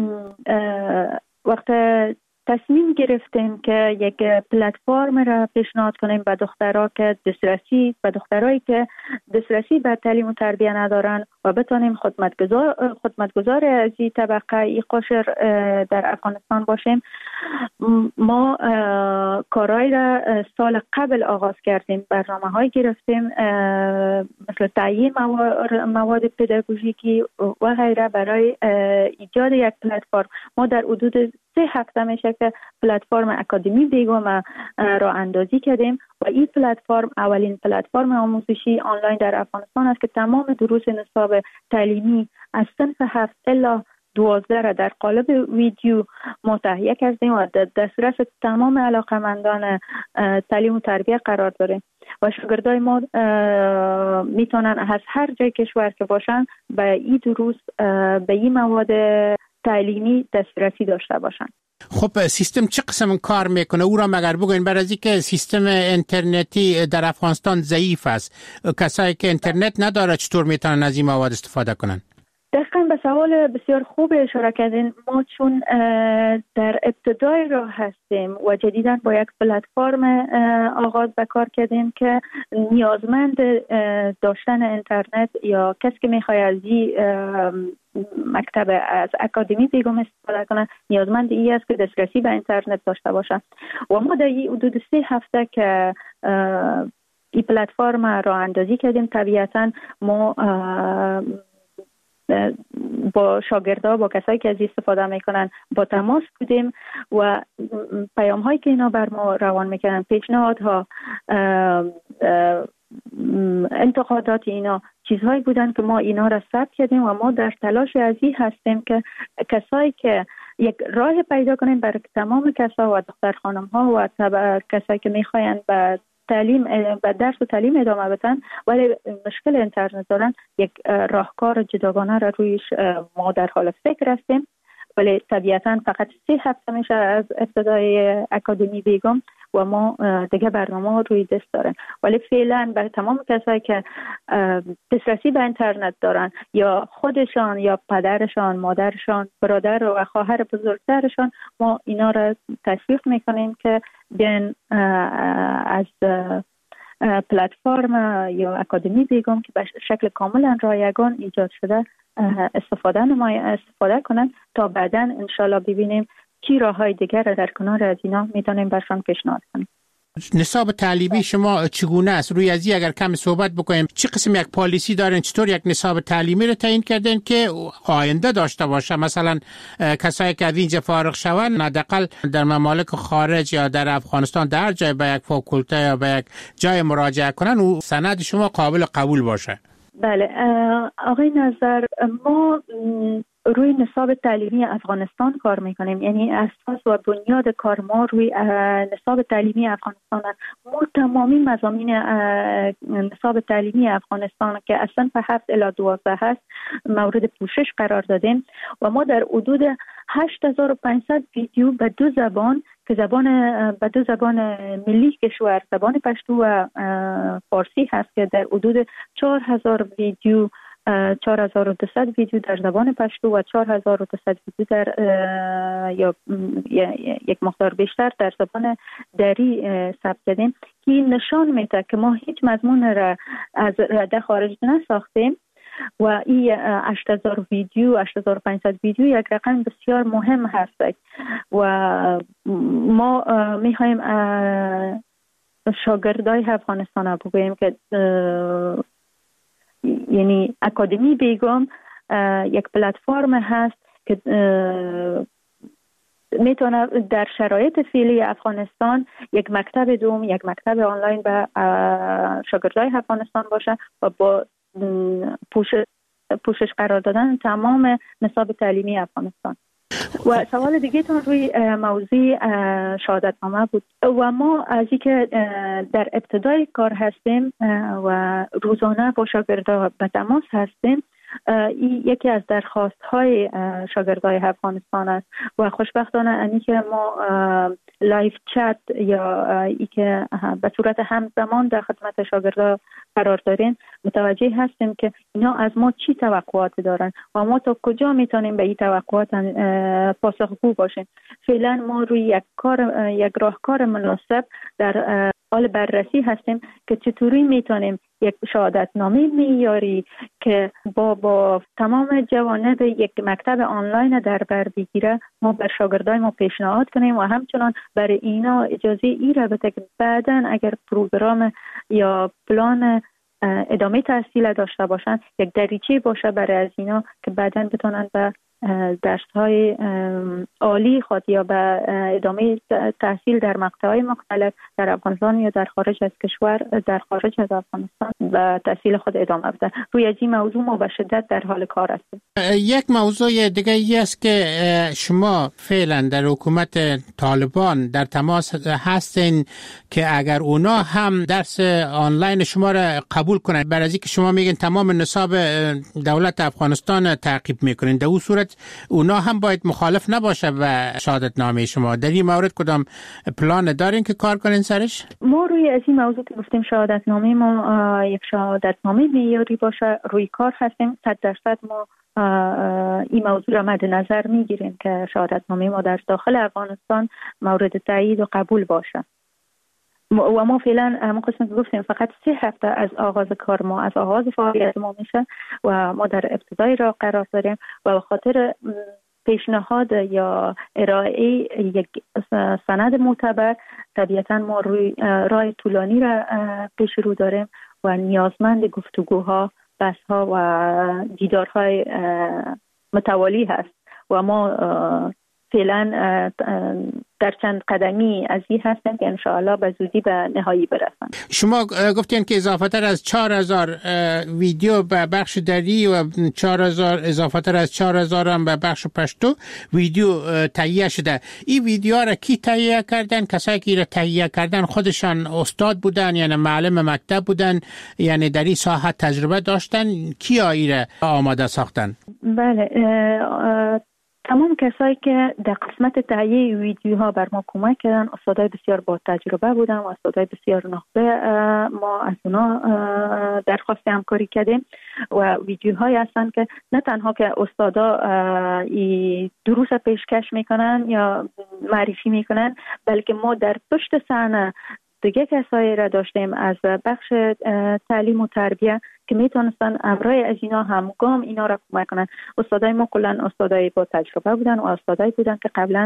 S7: وقت تصمیم گرفتیم که یک پلتفرم را پیشنهاد کنیم به دخترها که دخترایی که دسترسی به تعلیم و تربیت ندارن و بتونیم خدمتگزار از این طبقه ای قشر در افغانستان باشیم. ما کارهایی را سال قبل آغاز کردیم، برنامه‌های گرفتیم مثل تعیین مواد پداگوژیکی و غیره برای ایجاد یک پلتفرم. ما در حدود 3 هفته میشه که پلتفرم اکادمی بیگم را اندازی کردیم و این پلتفرم اولین پلتفرم آموزشی آنلاین در افغانستان است که تمام دروس نصاب تعلیمی از صنف 7 الی 12 را در قالب ویدیو ما تهیه کردیم و در دسترس تمام علاقمندان تعلیم و تربیت قرار داریم و شاگردای ما میتونن از هر جای کشور که باشن به این دروس، به این مواد تعلیمی دسترسی داشته باشن.
S6: خب سیستم چه قسم کار میکنه؟ او را مگر بگوین، برای اینکه سیستم اینترنتی در افغانستان ضعیف است، کسایی که اینترنت نداره چطور میتونن از این مواد استفاده کنن؟
S7: دقیقاً به سوال بسیار خوب اشاره کردین. ما چون در ابتدای راه هستیم و جدیداً با یک پلتفرم آغاز به کار کردیم که نیازمند داشتن اینترنت یا کسی که میخواد از مکتب از اکادمی بیگم استفاده کنه نیازمند این است که دسترسی به اینترنت داشته باشه و ما در حدود 3 هفته که این پلتفرم را اندازی کردیم، طبیعتاً ما با شاگردها، با کسایی که از استفاده میکنن با تماس بودیم و پیام هایی که اینا بر ما روان میکنن، پیشنهادها، انتقادات اینا چیزهایی بودن که ما اینا را ثبت کردیم و ما در تلاش عزیز هستیم که کسایی که یک راه پیدا کنیم برای تمام کسا و دختر خانم ها و کسایی که میخواین به درس و تعلیم ادامه بدن ولی مشکل اینترنت دارن، یک راهکار جداگانه را رویش ما در حال فکر هستیم. ولی طبیعتاً فقط 3 هفته میشه از ابتدای اکادمی بیگم و ما دیگه برنامه روی دست دارن، ولی فعلا برای تمام کسایی که دسترسی به اینترنت دارن یا خودشان یا پدرشان، مادرشان، برادر و خواهر بزرگترشان، ما اینا را تشویق میکنیم که بیان از پلتفرم یا اکادمی بیگم که به شکل کاملا رایگان ایجاد شده استفاده کنن تا بعداً انشالله ببینیم چی راههای دیگر را در کنار از اینا میتونیم برشان پیشنهاد کنیم.
S6: نصاب تعلیمی شما چگونه است؟ روی ازی اگر کم صحبت بکنیم، چه قسم یک پالیسی دارین؟ چطور یک نصاب تعلیمی رو تعیین کردین که آینده داشته باشه؟ مثلا کسایی که از اینجا فارغ شون حداقل در ممالک خارج یا در افغانستان در جای به یک فاکولته یا به یک جای مراجعه کنن و سند شما قابل قبول باشه.
S7: بله آقای نظر، ما روی نصاب تعلیمی افغانستان کار میکنیم، یعنی اساس و بنیاد کار ما روی نصاب تعلیمی افغانستان است. ما تمامی مضامین نصاب تعلیمی افغانستان که از صنف 7 الی 12 هست مورد پوشش قرار دادیم و ما در حدود 8500 ویدیو به 2 زبان که به 2 زبان ملی کشور، زبان پشتو و فارسی هست، که در حدود 4000 ویدیو 4200 ویدیو در زبان پشتو و 4200 ویدیو در یا یک مقدار بیشتر در زبان دری ثبت کردیم که نشان میده که ما هیچ مضمون را از رده خارج نساختیم و این 8000 ویدیو 8500 ویدیو یک رقم بسیار مهم هست و ما میخوایم شاگردای افغانستان بگوییم که یعنی اکادمی بیگم یک پلتفرم هست که میتونه در شرایط فعلی افغانستان یک مکتب دوم، یک مکتب آنلاین به شاگردای افغانستان باشه و با پوشش قرار دادن تمام نصاب تعلیمی افغانستان. و سوال دیگه تون روی موضوع شهادتنامه بود و ما از اینکه در ابتدای کار هستیم و روزانه با شاگردان به تماس هستیم، این یکی از درخواست‌های شاگردای افغانستان است و خوشبختانه اینی که ما لایف چت یا ای که به صورت همزمان در خدمت شاگردا قرار داریم متوجه هستیم که اینا از ما چی توقعات دارن و ما تا کجا میتونیم به این توقعات پاسخگو باشیم. فعلا ما روی یک راهکار مناسب در حال بررسی هستیم که چطوری میتونیم یک شهادتنامه معیاری که با تمام جوانب یک مکتب آنلاین در بر بگیره ما بر شاگردای ما پیشنهاد کنیم و همچنان برای اینا اجازه ای را بده که بعداً اگر پروگرام یا پلان ادامه تحصیل داشته باشن یک دریچه باشه برای از اینا که بعداً بتونن به درس‌های عالی خود یا به ادامه تحصیل در مقطع‌های مختلف در افغانستان یا در خارج از کشور، در خارج از افغانستان و تحصیل خود ادامه بدن. روی این موضوع ما به شدت در حال کار هستیم. یک
S6: موضوع دیگه ای است که شما فعلا در حکومت طالبان در تماس هستین که اگر اونا هم درس آنلاین شما را قبول کنن، برای اینکه شما میگین تمام نصاب دولت افغانستان تعقیب میکنین، در اون صورت اونا هم باید مخالف نباشه و شهادتنامه شما. در این مورد کدام پلان دارین که کار کنین سرش؟
S7: ما روی از این موضوع که گفتیم شهادتنامه ما یک شهادتنامه معیاری باشه روی کار هستیم. 100% ما این موضوع را مد نظر میگیریم که شهادتنامه ما در داخل افغانستان مورد تایید و قبول باشه. و ما فعلا همون قسمت گفتیم فقط 3 هفته از آغاز کار ما، از آغاز فعالیت ما میشه و ما در ابتدای راه قرار داریم و به خاطر پیشنهاد یا ارائه یک سند معتبر طبیعتا ما روی راه طولانی را پیش رو داریم و نیازمند گفتگوها، بحث‌ها و دیدارهای متوالی هست و ما فعلا در چند قدمی از این هستیم که انشاءالله به زودی به نهایی برسن.
S6: شما گفتین که اضافه تر از 4000 ویدیو به بخش دری و 4000 اضافه تر از 4000 هم به بخش پشتو ویدیو تهیه شده. این ویدیوها را کی تهیه کردن؟ کسایی که را تهیه کردن خودشان استاد بودن یعنی معلم مکتب بودن، یعنی در این ساحت تجربه داشتن؟ کیا این را آماده ساختن؟
S7: بله، تمام کسایی که در قسمت تهیه ویدیوها بر ما کمک کردن استادای بسیار با تجربه بودن و استادای بسیار نخبه. ما از اونا درخواست همکاری کردیم و ویدیوهایی هستن که نه تنها که استادا دروس پیشکش میکنن یا معرفی میکنن، بلکه ما در پشت صحنه دیگه کسایی را داشتیم از بخش تعلیم و تربیه که میتونستن امرای از اینا همگام اینا را کمک کنن. استادای ما کلن استادای با تجربه بودن و استادایی بودن که قبلا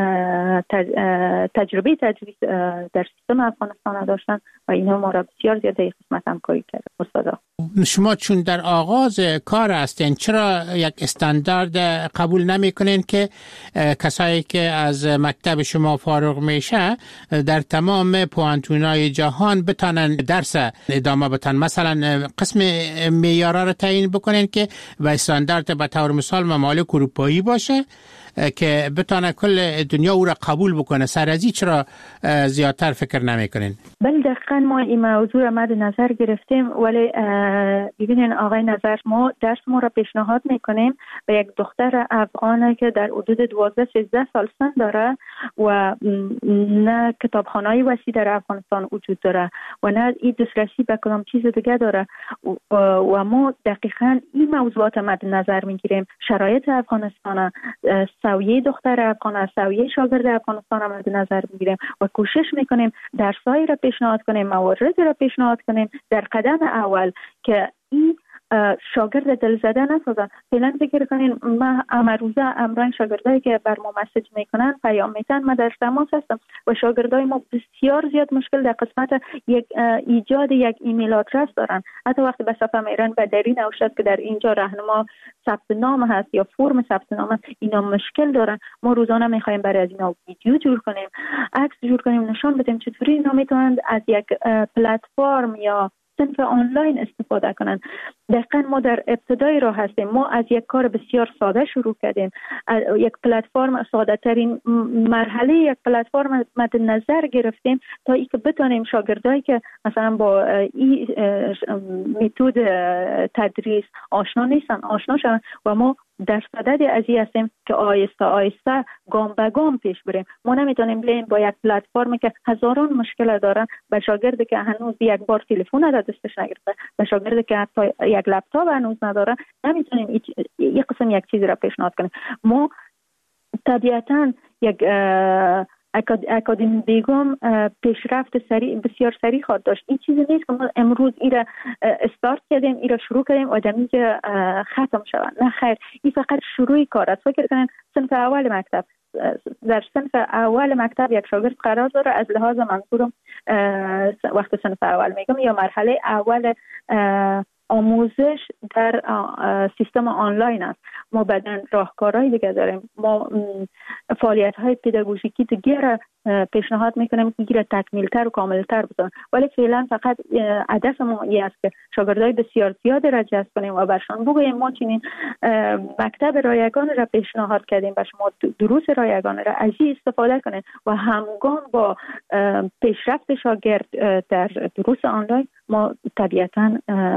S7: تجربه تدریس در سیستم افغانستان داشتن و اینا ما را بسیار زیاده این قسمت همکاری کردن. استادا
S6: شما چون در آغاز کار هستین چرا یک استاندارد قبول نمی کنین که کسایی که از مکتب شما فارغ میشه در تمام پوانتونای جهان بتانن درس ادامه بدن؟ مثلا قسم معیارا رو تعیین بکنین که و استاندارد به طور مثال ممالک اروپایی باشه که بتونه کل دنیا او را قبول بکنه. سر از این چرا زیادتر فکر نمیکنین؟
S7: بله دقیقاً ما این موضوع را مد نظر گرفتیم، ولی ببینین آقای نظر، ما درس ما را پیشنهاد میکنیم به یک دختر افغانه که در حدود 12-13 سال سن داره و نه کتابخانه‌ای وسیع در افغانستان وجود داره و نه این دسترسی به کدام چیز دیگه داره و ما دقیقاً این موضوعات مد نظر میگیریم. شرایط افغانستان، سویه دختر افغان، سویه شاگرد افغانستان مد نظر میگیریم و کوشش میکنیم درسایی را پیشنهاد کنیم، موارد را پیشنهاد کنیم در قدم اول که این شاگرد دلزده نسازن. فعلا فکر کنین ما امروزه امرای شاگردایی که بر ما مسیج میکنن پیام میتن، ما در تماس هستم و شاگردای ما بسیار زیاد مشکل در قسمت ایجاد یک ایمیل آدرس دارن. حتی وقتی به صفحه میرن به دری نوشته که در اینجا راهنما ثبت نام هست یا فرم ثبت نام هست، اینا مشکل دارن. ما روزانه میخوایم برای از اینا ویدیو جور کنیم، عکس جور کنیم، نشان بدیم چطوری اینا میتونن از یک پلتفرم یا صنف آنلاین استفاده کنن. دقیقاً ما در ابتدای راه هستیم. ما از یک کار بسیار ساده شروع کردیم، یک پلتفرم ساده ترین مرحله یک پلتفرم مد نظر گرفتیم تا اینکه بتونیم شاگردایی که مثلا با این متد تدریس آشنا نیستن آشنا شون و ما در صدد از این هستیم که آیسته آیسته گام به گام پیش بریم. ما نمیتونیم بریم با یک پلتفرمی که هزاران مشکل دارن، به شاگردی که هنوز یک بار تلفن در دستش نگرفته، به شاگردی که حتی یک لپتاپ هنوز نداره، نمیتونیم یک قسم یک چیزی را پیشنهاد کنیم. ما طبیعتاً یک اکادمی بیگم پیشرفت بسیار سریع خواهد داشت. این چیزی نیست که ما امروز ایره استارت کردیم، ایره شروع کردیم آدمی که ختم شود. نه خیر، این فقط شروعی کار است. فکر کنین صنف اول مکتب، در صنف اول مکتب یک شاگرد قرار داره، از لحاظ منظورم وقت صنف اول میگم یا مرحله اول آموزش در سیستم آنلاین است. ما بعدن راهکارهای دیگه داریم، ما فعالیت‌های پداگوژیکی دیگه را پیشنهاد میکنیم که گیره تکمیل‌تر و کامل‌تر بکنن، ولی فعلا فقط هدف ما این است که شاگردای بسیار زیاد را جذب کنیم و برشان بگوییم ما چنین مکتب رایگان را پیشنهاد کردیم و شما دروس رایگان را از این استفاده کنید و همگام با پیشرفت شاگرد در دروس آنلاین ما طبیعتاً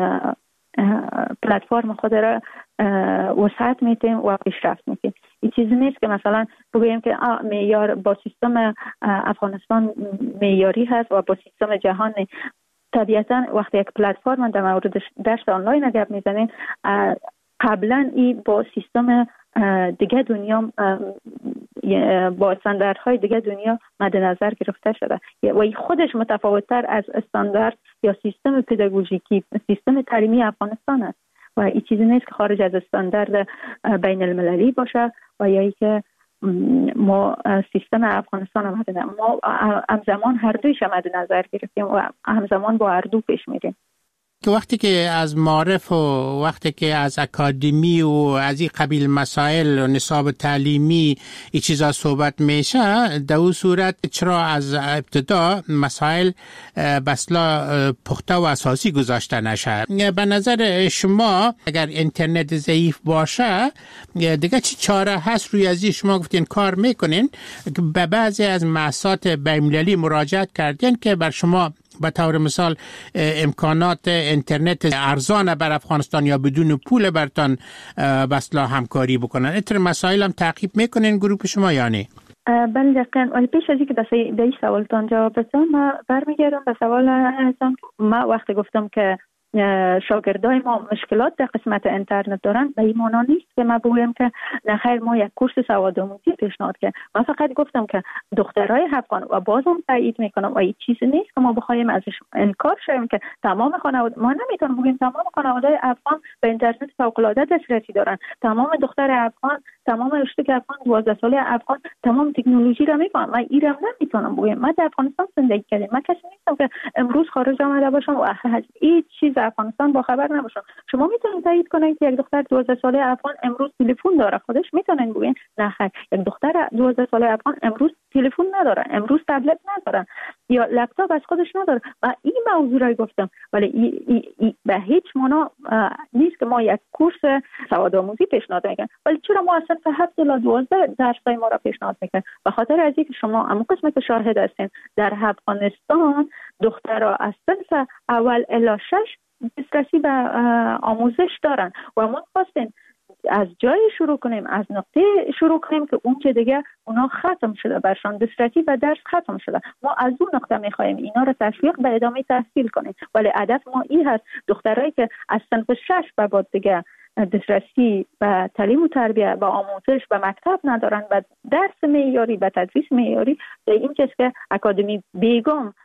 S7: پلتفرم خود را وسعت میتیم و پیشرفت میتیم. این چیزی نیست که مثلا بگوییم که معیار با سیستم افغانستان معیاری هست و با سیستم جهانی. طبیعتاً وقتی یک پلتفرم در مورد درس آنلاین گپ میزنیم، قبلا این با سیستم دیگه دنیا، با استانداردهای دیگه دنیا مد نظر گرفته شده و این خودش متفاوت‌تر از استاندارد یا سیستم پداگوژیکی، سیستم تعلیمی افغانستان است و این چیزی نیست که خارج از استاندارد بین المللی باشه و یا که ما سیستم افغانستان ما همزمان هر دویش مد نظر گرفتیم و همزمان با هر دو پیش میریم.
S6: که وقتی که از معارف و وقتی که از اکادمی و از این قبیل مسائل و نصاب تعلیمی این چیزا صحبت میشه، در اون صورت چرا از ابتدا مسائل بسلا پخته و اساسی گذاشته نشه؟ به نظر شما اگر اینترنت ضعیف باشه دیگه چی چاره هست روی ازی؟ شما گفتین کار میکنین، به بعضی از مؤسسات بین‌المللی مراجعت کردین که بر شما به طور مثال امکانات اینترنت ارزان بر افغانستان یا بدون پول برتان بسلا همکاری بکنن. اتر مسائل هم تعقیب میکنین گروه شما یا نه؟
S7: بله دقیقاً. ولی پیش از اینکه به این سوالتان جواب بدم، ما برمیگردم به سوال هستم. ما وقتی گفتم که شاگردای ما مشکلات در قسمت اینترنت دارن، به این معنا نیست که ما بگویم که نخیر ما یک کورس سوادآموزی پیشنهاد کردیم. من فقط گفتم که دخترای افغان و بازم تایید میکنم و این چیزی نیست که ما بخوایم ازش انکار شویم که تمام خانواده، ما نمیتونیم بگیم تمام خانواده افغان به اینترنت فوق العاده دسترسی دارن، تمام دختر افغان، تمام اشتک افغان، 12 ساله افغان تمام تکنولوژی را میفهمن. من ایرم نمیتونم بگم. من در افغانستان زندگی کردم، من کسی نیستم که امروز خارج آمده باشم و هیچ چیز افغانستان با خبر نباشم. شما میتونید تایید کنید که یک دختر 12 ساله افغان امروز تلفن داره، خودش میتونید بگین نه خیر یک دختر 12 ساله افغان امروز تلفن نداره، امروز تبلت نداره یا لپتاپ از خودش نداره. و این موضوع را گفتم، ولی به هیچ معنا نیست که ما یک کورس سوادآموزی پیشنهاد میکنیم. ولی چرا ما اصلا تا 7 تا 12 درسای ما را پیشنهاد میکنیم؟ به خاطر از اینکه شما اما قسمت شاهد هستین در افغانستان دخترها از صنف اول الی 6 دسترسی به آموزش دارن و ما خواستیم از جای شروع کنیم، از نقطه شروع کنیم که اون که دیگه اونا ختم شده، برشان دسترسی و درس ختم شده. ما از اون نقطه میخوایم اینا رو تشویق به ادامه تحصیل کنیم. ولی هدف ما این هست دخترایی که از صنف 6 به بعد دیگه دسترسی به تعلیم و تربیت، به آموزش، به مکتب ندارن، به درس معیاری، به تدریس معیاری، این چیز که اکادمی بیگم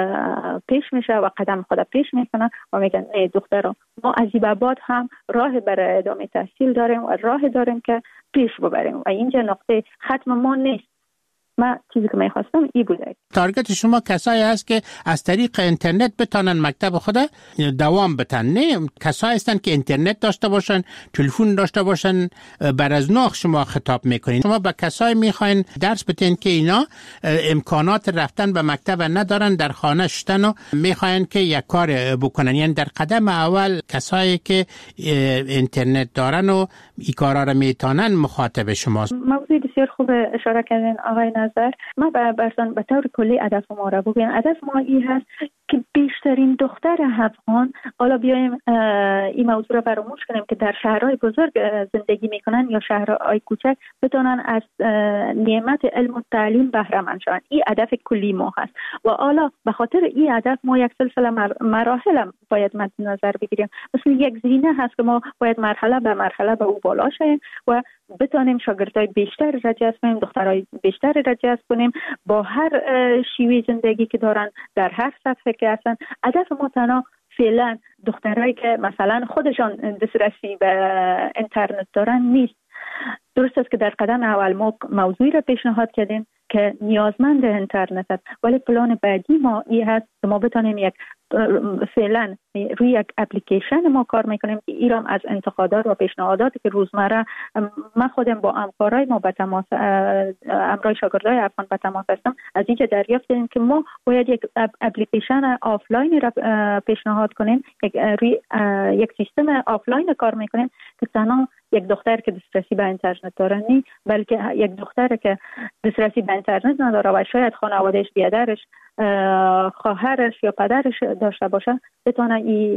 S7: پیش میشه و قدم خود پیش میکنه و میگن نه دختران ما از این بعد هم راه برای ادامه تحصیل داریم و راه داریم که پیش ببریم و اینجا نقطه ختم ما نیست. من چیزی که میخواستم این بوده.
S6: تارگت شما کسایی هست که از طریق اینترنت بتانن مکتب خود دوام بتن، نه کسایی هستن که اینترنت داشته باشن، تلفن داشته باشن. بر از نوع شما خطاب میکنین. شما به کسایی میخواین درس بدین که اینا امکانات رفتن به مکتب ندارن، در خانه شتن و میخواین که یک کار بکنن. یعنی در قدم اول کسایی که اینترنت دارن و این کارا رو میتونن مخاطب شماست.
S7: موضوع بسیار خوب اشاره کردین آقای نظر. ما برسان به طور کلی هدف ما را بگیم. هدف ما این هست که بیشترین دختر افغان، حالا بیایم این موضوع رو فراموش کنیم که در شهرهای بزرگ زندگی میکنن یا شهرهای کوچک، بتونن از نعمت علم و تعلیم بهره مند شوند. این هدف کلی ما هست و حالا به خاطر این هدف ما یک سلسله مراحل هم باید مد نظر بگیریم. مثل یک زینه هست که ما باید مرحله به مرحله به او بالا شیم و بتونیم شاگردای بیشتر را جذب کنیم، دخترای بیشتر را جذب کنیم با هر شیوه زندگی که دارن، در هر سطح که هستن. هدف ما تنها فعلا دخترایی که مثلا خودشان دسترسی به اینترنت دارن نیست. درست است که در قدم اول ما موضوعی را پیشنهاد کردیم که نیازمند اینترنت است، ولی پلان بعدی ما این هست که ما بتونیم فعلا روی یک اپلیکیشن ما کار میکنیم که ایرام از انتقادات و پیشنهاداتی که روزمره من خودم با همکارای ما به تماس، همراه شاگردای افغان به تماس هستم، از اینکه دریافت کردیم که ما باید یک اپلیکیشن آفلاین را پیشنهاد کنیم، روی یک سیستم آفلاین کار میکنیم که تنها یک دختر که دسترسی به اینترنت داره نی، بلکه یک دختر که دسترسی به اینترنت نداره و شاید خانوادهش، بیادرش، خواهرش یا پدرش داشته باشه، بتونه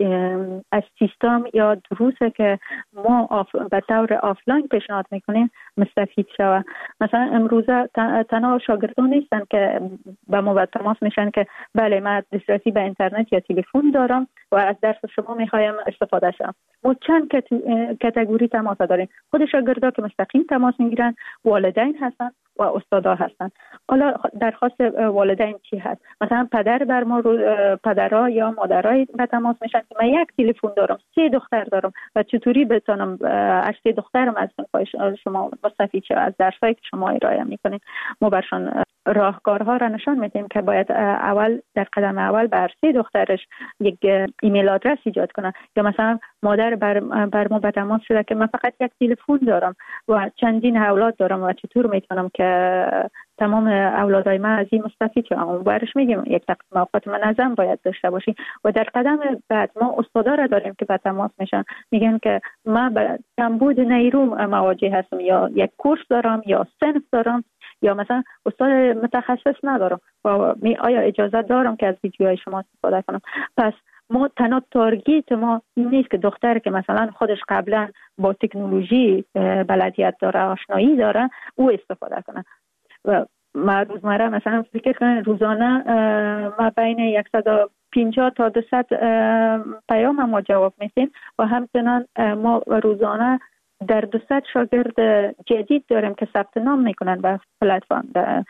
S7: از سیستم یا دروسی که ما به طور آفلاین پیشنهاد میکنیم مستفید شود. مثلا امروزه تنها شاگردان نیستن که به ما تماس میشن که بله من دسترسی به اینترنت یا تلفن دارم و از درس شما میخوایم استفاده شم. ما چند کاتگوری تماس داریم. خود شاگردا که مستقیم تماس میگیرن، والدین هستن و استادا هستن. حالا درخواست والدین چی هست؟ مثلا پدر بر ما پدرها یا مادرای به تماس میشن که من یک تلفن دارم، 3 دختر دارم و چطوری بتونم از 3 دخترم از شما مستفید شم، از درسایی که شما ارائه میکنید. ما برشان راهکارها را نشان میدیم که باید اول در قدم اول بر 3 دخترش یک ایمیل آدرس ایجاد کنه، یا مثلا مادر بر ما به تماس شده که من فقط یک تلفن دارم و چندین اولاد دارم و چطور میتونم که تمام اولادای من از این مستفید شدن. برش میگیم یک تقسیم اوقات منظم باید داشته باشیم. و در قدم بعد ما استادا را داریم که به تماس میشن، میگن که من به کمبود نیرو مواجه هستم، یا یک کورس دارم یا صنف دارم، یا مثلا استاد متخصص ندارم و آیا اجازه دارم که از ویدیوهای شما استفاده کنم. پس ما تنها تارگت ما این نیست که دختر که مثلا خودش قبلا با تکنولوژی بلدیت داره، آشنایی داره، او استفاده کنه. و ما روزمره مثلا فکر کنم روزانه ما بین 150 تا 200 پیام ما جواب میدیم و همچنان ما روزانه در 200 شاگرد جدید داریم که ثبت نام میکنن به پلتفرم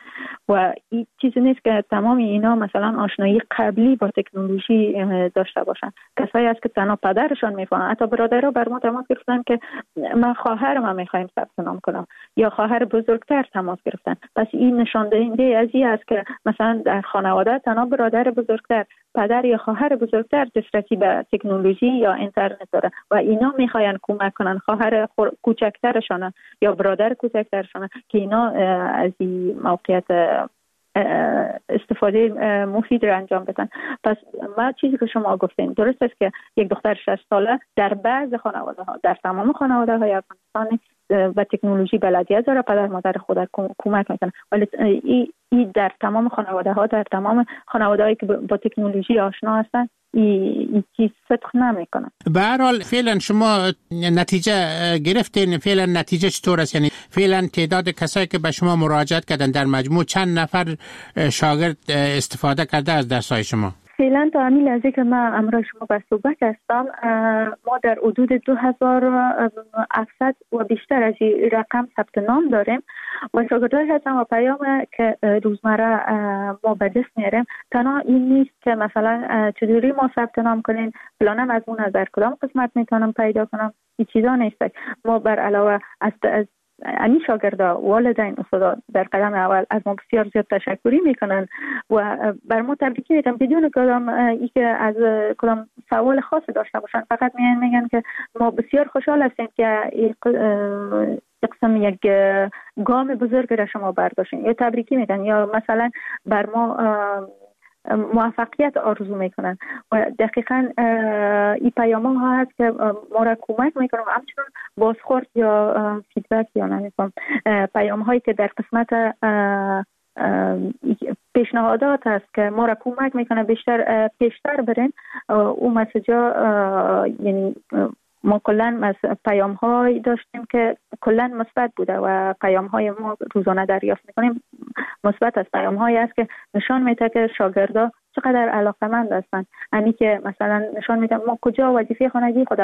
S7: و این چیزی نیست که تمام اینا مثلا آشنایی قبلی با تکنولوژی داشته باشن. کسایی هست که تنها پدرشان میفهمن. حتی برادرها بر ما تماس گرفتن که من خواهرم میخوایم ثبت نام کنم، یا خواهر بزرگتر تماس گرفتن. پس این نشان دهنده از این است که مثلا در خانواده تنها برادر بزرگتر، پدر یا خواهر بزرگتر دسترسی به تکنولوژی یا اینترنت داره و اینا میخواین کمک کنن خواهر کوچکترشان یا برادر کوچکترشان که اینا از این موقعیت استفاده مفید را انجام بدن. پس ما چیزی که شما گفتین درست است که یک دختر 60 ساله در بعض خانواده ها، در تمام خانواده های افغانستان و تکنولوژی بلدیت داره، پدر مادر خود کمک میکنه، ولی این در تمام خانواده ها، در تمام خانواده هایی که با تکنولوژی آشنا هستن این چیز صدق نمیکنه.
S6: به هر حال فعلا شما نتیجه گرفتین؟ فعلا نتیجه چطور است؟ یعنی فعلا تعداد کسایی که به شما مراجعت کردن در مجموع چند نفر شاگرد استفاده کرده از درس‌های شما؟
S7: فعلا تا همین لحظه که من امروز شما به صحبت هستم ما در حدود 2700 و بیشتر از این رقم ثبت نام داریم و شاگردای هستن و پیام که روزمره ما به دست میاریم تنها این نیست که مثلا چجوری ما ثبت نام کنیم، پلانم از اون نظر کدام قسمت میتونم پیدا کنم، این چیزا نیست. ما بر علاوه از این شاگردا، والدین، استادا در قدم اول از ما بسیار زیاد تشکری میکنن و بر ما تبریکی میگن بدون کدام ای که از کدام سوال خاص داشته باشن. فقط میگن که ما بسیار خوشحال هستیم که یک گام بزرگ را شما برداشتین، یا تبریکی میگن یا مثلا بر ما موفقیت آرزو میکنن و دقیقاً این پیام ها هست که ما را کمک میکنن و همچنان بازخورد یا فیدبک یا نمیفهم پیام هایی که در قسمت پیشنهادات است که ما را کمک میکنه بیشتر پیشتر برین. اون مسیجا یعنی ما کلا پیام های داشتیم که کلا مثبت بوده و پیام های ما روزانه دریافت میکنیم مثبت از پیام هایی است که نشان میده که شاگردا چقدر علاقه‌مند هستند. یعنی که مثلا نشان میده ما کجا وظیفه خانگی خود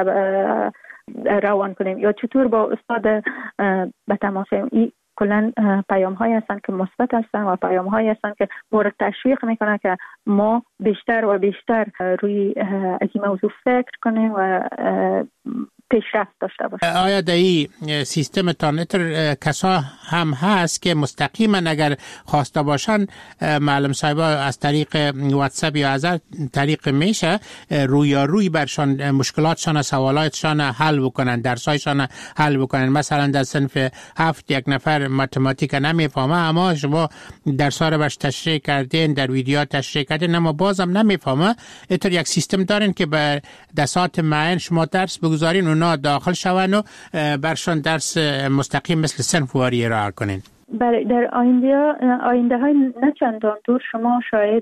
S7: روان کنیم یا چطور با استاد به تماس. این کلا پیام هایی هستند که مثبت هستند و پیام هایی هستند که مورد تشویق میکنه که ما بیشتر و بیشتر روی از این موضوع فکر کنیم و پیشرفت داشته باشه.
S6: آیا در این سیستم تانتر کسا هم هست که مستقیما اگر خواسته باشن معلم صاحبا از طریق واتساپ یا از طریق میشه روی برشان مشکلاتشان سوالاتشان حل بکنن، درسایشان حل بکنن؟ مثلا در صنف 7 یک نفر متماتیک نمیفهمه اما شما درس‌ها رو برش تشریح کردین، در ویدیو تشریح کردین اما بازم نمیفهمه، اینطور یک سیستم دارین که به دسات معین شما درس بگذارین اونا داخل شون و برشان درس مستقیم مثل صنفواری ارائه کنین؟
S7: در آینده های نه چندان دور شما شاید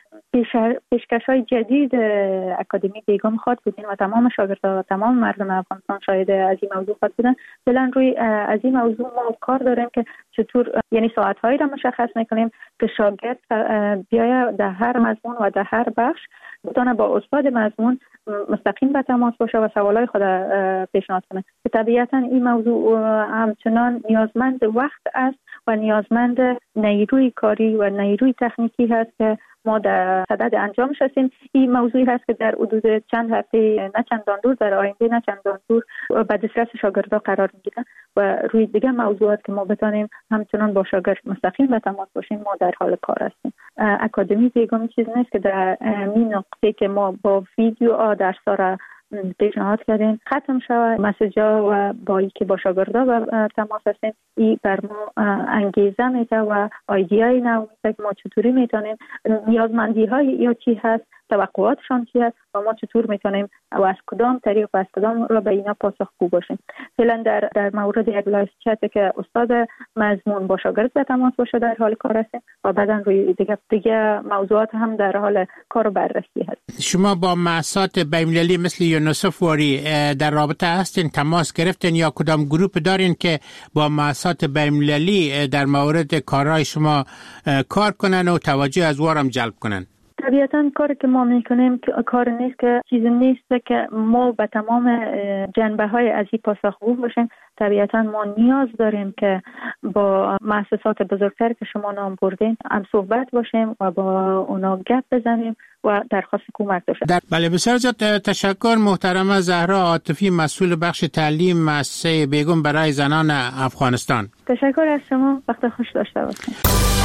S7: پیشکش های جدید اکادمی بیگم خواهد بودین و تمام شاگردان و تمام مردم افغانستان شاید از این موضوع خواهد بودن. فعلا روی از این موضوع ما کار داریم که چطور یعنی ساعت هایی را مشخص میکنیم که شاگرد بیاید در هر مضمون و در هر بخش بتونه با استاد مضمون مستقیم به تماس باشه و سوالای خود پیشنهاد کنه. طبیعتا این موضوع همچنان نیازمند وقت است و نیازمند نیروی کاری و نیروی تکنیکی هست که ما در صدد انجامش هستیم. این موضوعی هست که در حدود چند هفته نه چندان دور در آینده نه چندان دور به دسترس شاگردان قرار میگیره و روی دیگه موضوعات که ما بتونیم همچنان با شاگرد مستقیم به تماس باشیم ما در حال کار هستیم. اکادمی بیگم چیز نیست که در این نقطه که ما با ویدیو درس‌ها را پیشنهاد کردیم ختم شود مسیجا و با ای که با شاگردا و تماس هستیم. این بر ما انگیزه میده و ایده‌ای نو میده که ما چطوری میتونیم نیازمندی های یا چی هست، توقعاتشان چی هست و ما چطور میتونیم و از کدام طریق و از کدام را به اینا پاسخگو باشیم. فعلا در مورد یک لایو چت که استاد مضمون با شاگرد به تماس باشه در حال کار هستیم و بعداً روی دیگه موضوعات هم در حال کار و بررسی هست.
S6: شما با مؤسسات بین‌المللی مثل یونیسف واری در رابطه هستین، تماس گرفتین یا کدام گروپ دارین که با مؤسسات بین‌المللی در مورد کارهای شما کار کنن و توجه از وارم جلب کنن؟
S7: طبیعتاً کاری که ما میکنیم کار نیست که چیزی نیست که ما به تمام جنبه های از این پاسخگو باشیم. طبیعتاً ما نیاز داریم که با مؤسسات بزرگتر که شما نام بردین هم صحبت باشیم و با اونا گپ بزنیم و درخواست کمک داشته.
S6: بله، بسیار زیاد تشکر محترمه زهرا عاطفی، مسئول بخش تعلیم مؤسسه بیگم برای زنان افغانستان.
S7: تشکر از شما، وقت خوش داشته باشید.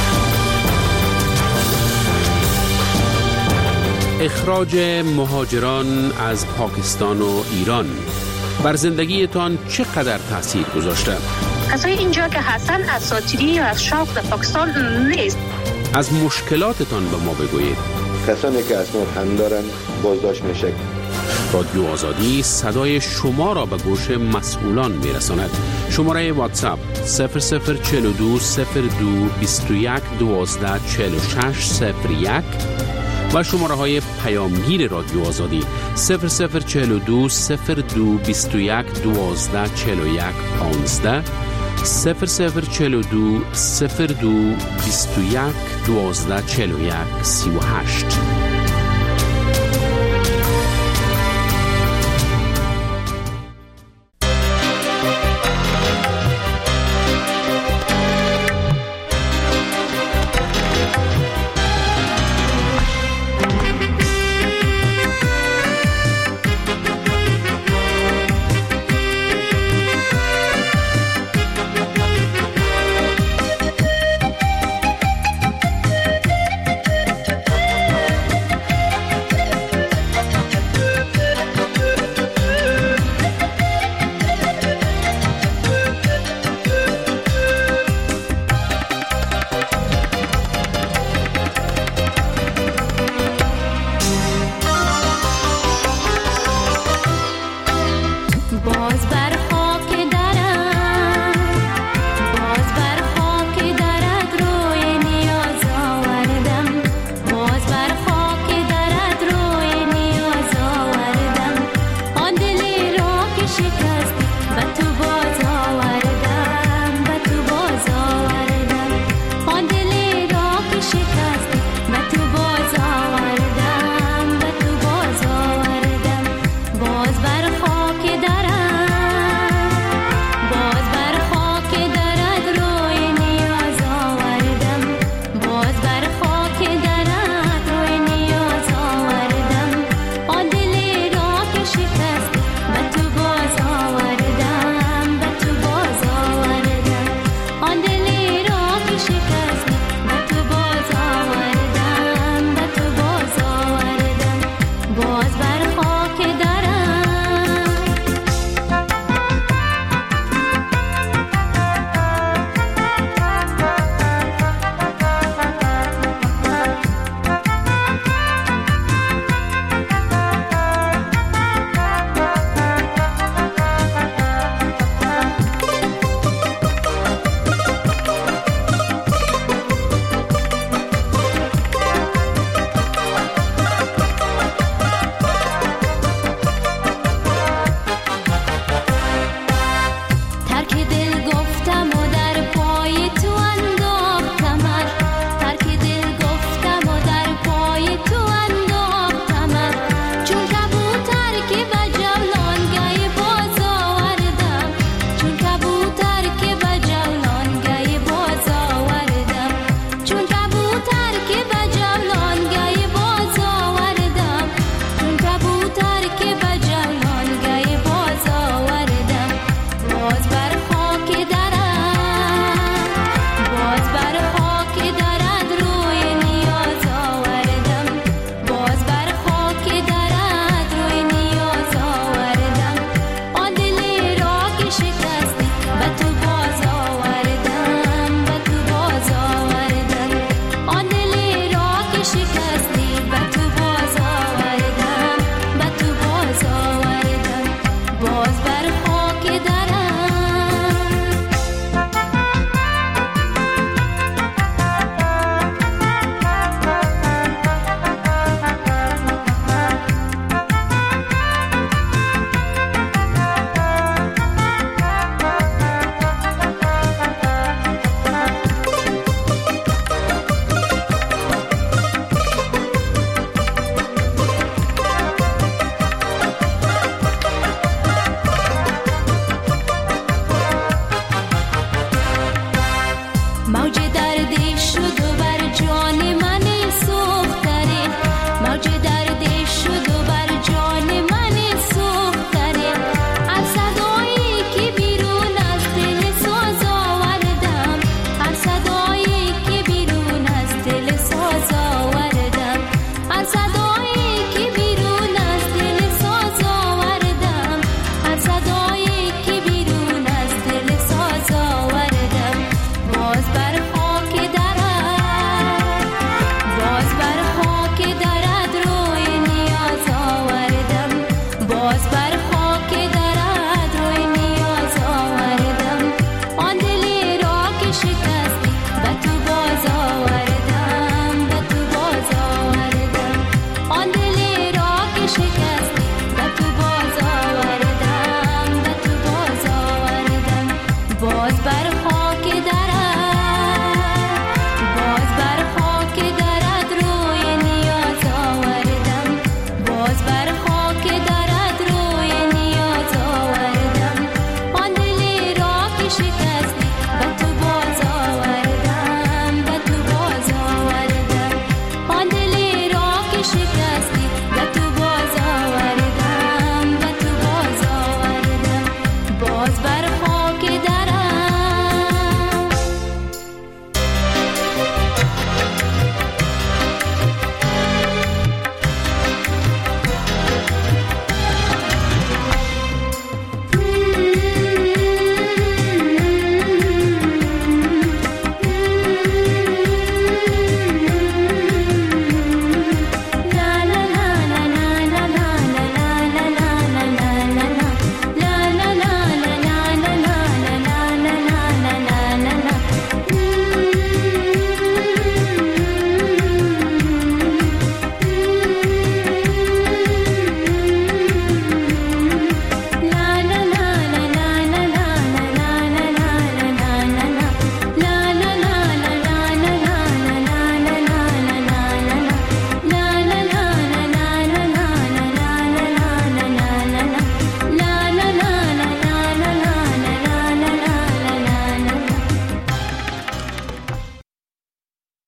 S2: اخراج مهاجران از پاکستان و ایران بر زندگیتان چقدر تاثیر گذاشته؟
S5: کسای اینجا که هستن اساطیری و از شوق در پاکستان نیست.
S2: از مشکلاتتان به ما بگویید.
S8: کسانی که اسناد هم دارن بازداشت میشه.
S2: رادیو آزادی صدای شما را به گوش مسئولان میرساند. شماره واتساپ 0042 02 21 12 46 01 و شماره های پیامگیر رادیو آزادی 0042 02 21 12 41 15 0042 02 21 12 41 38.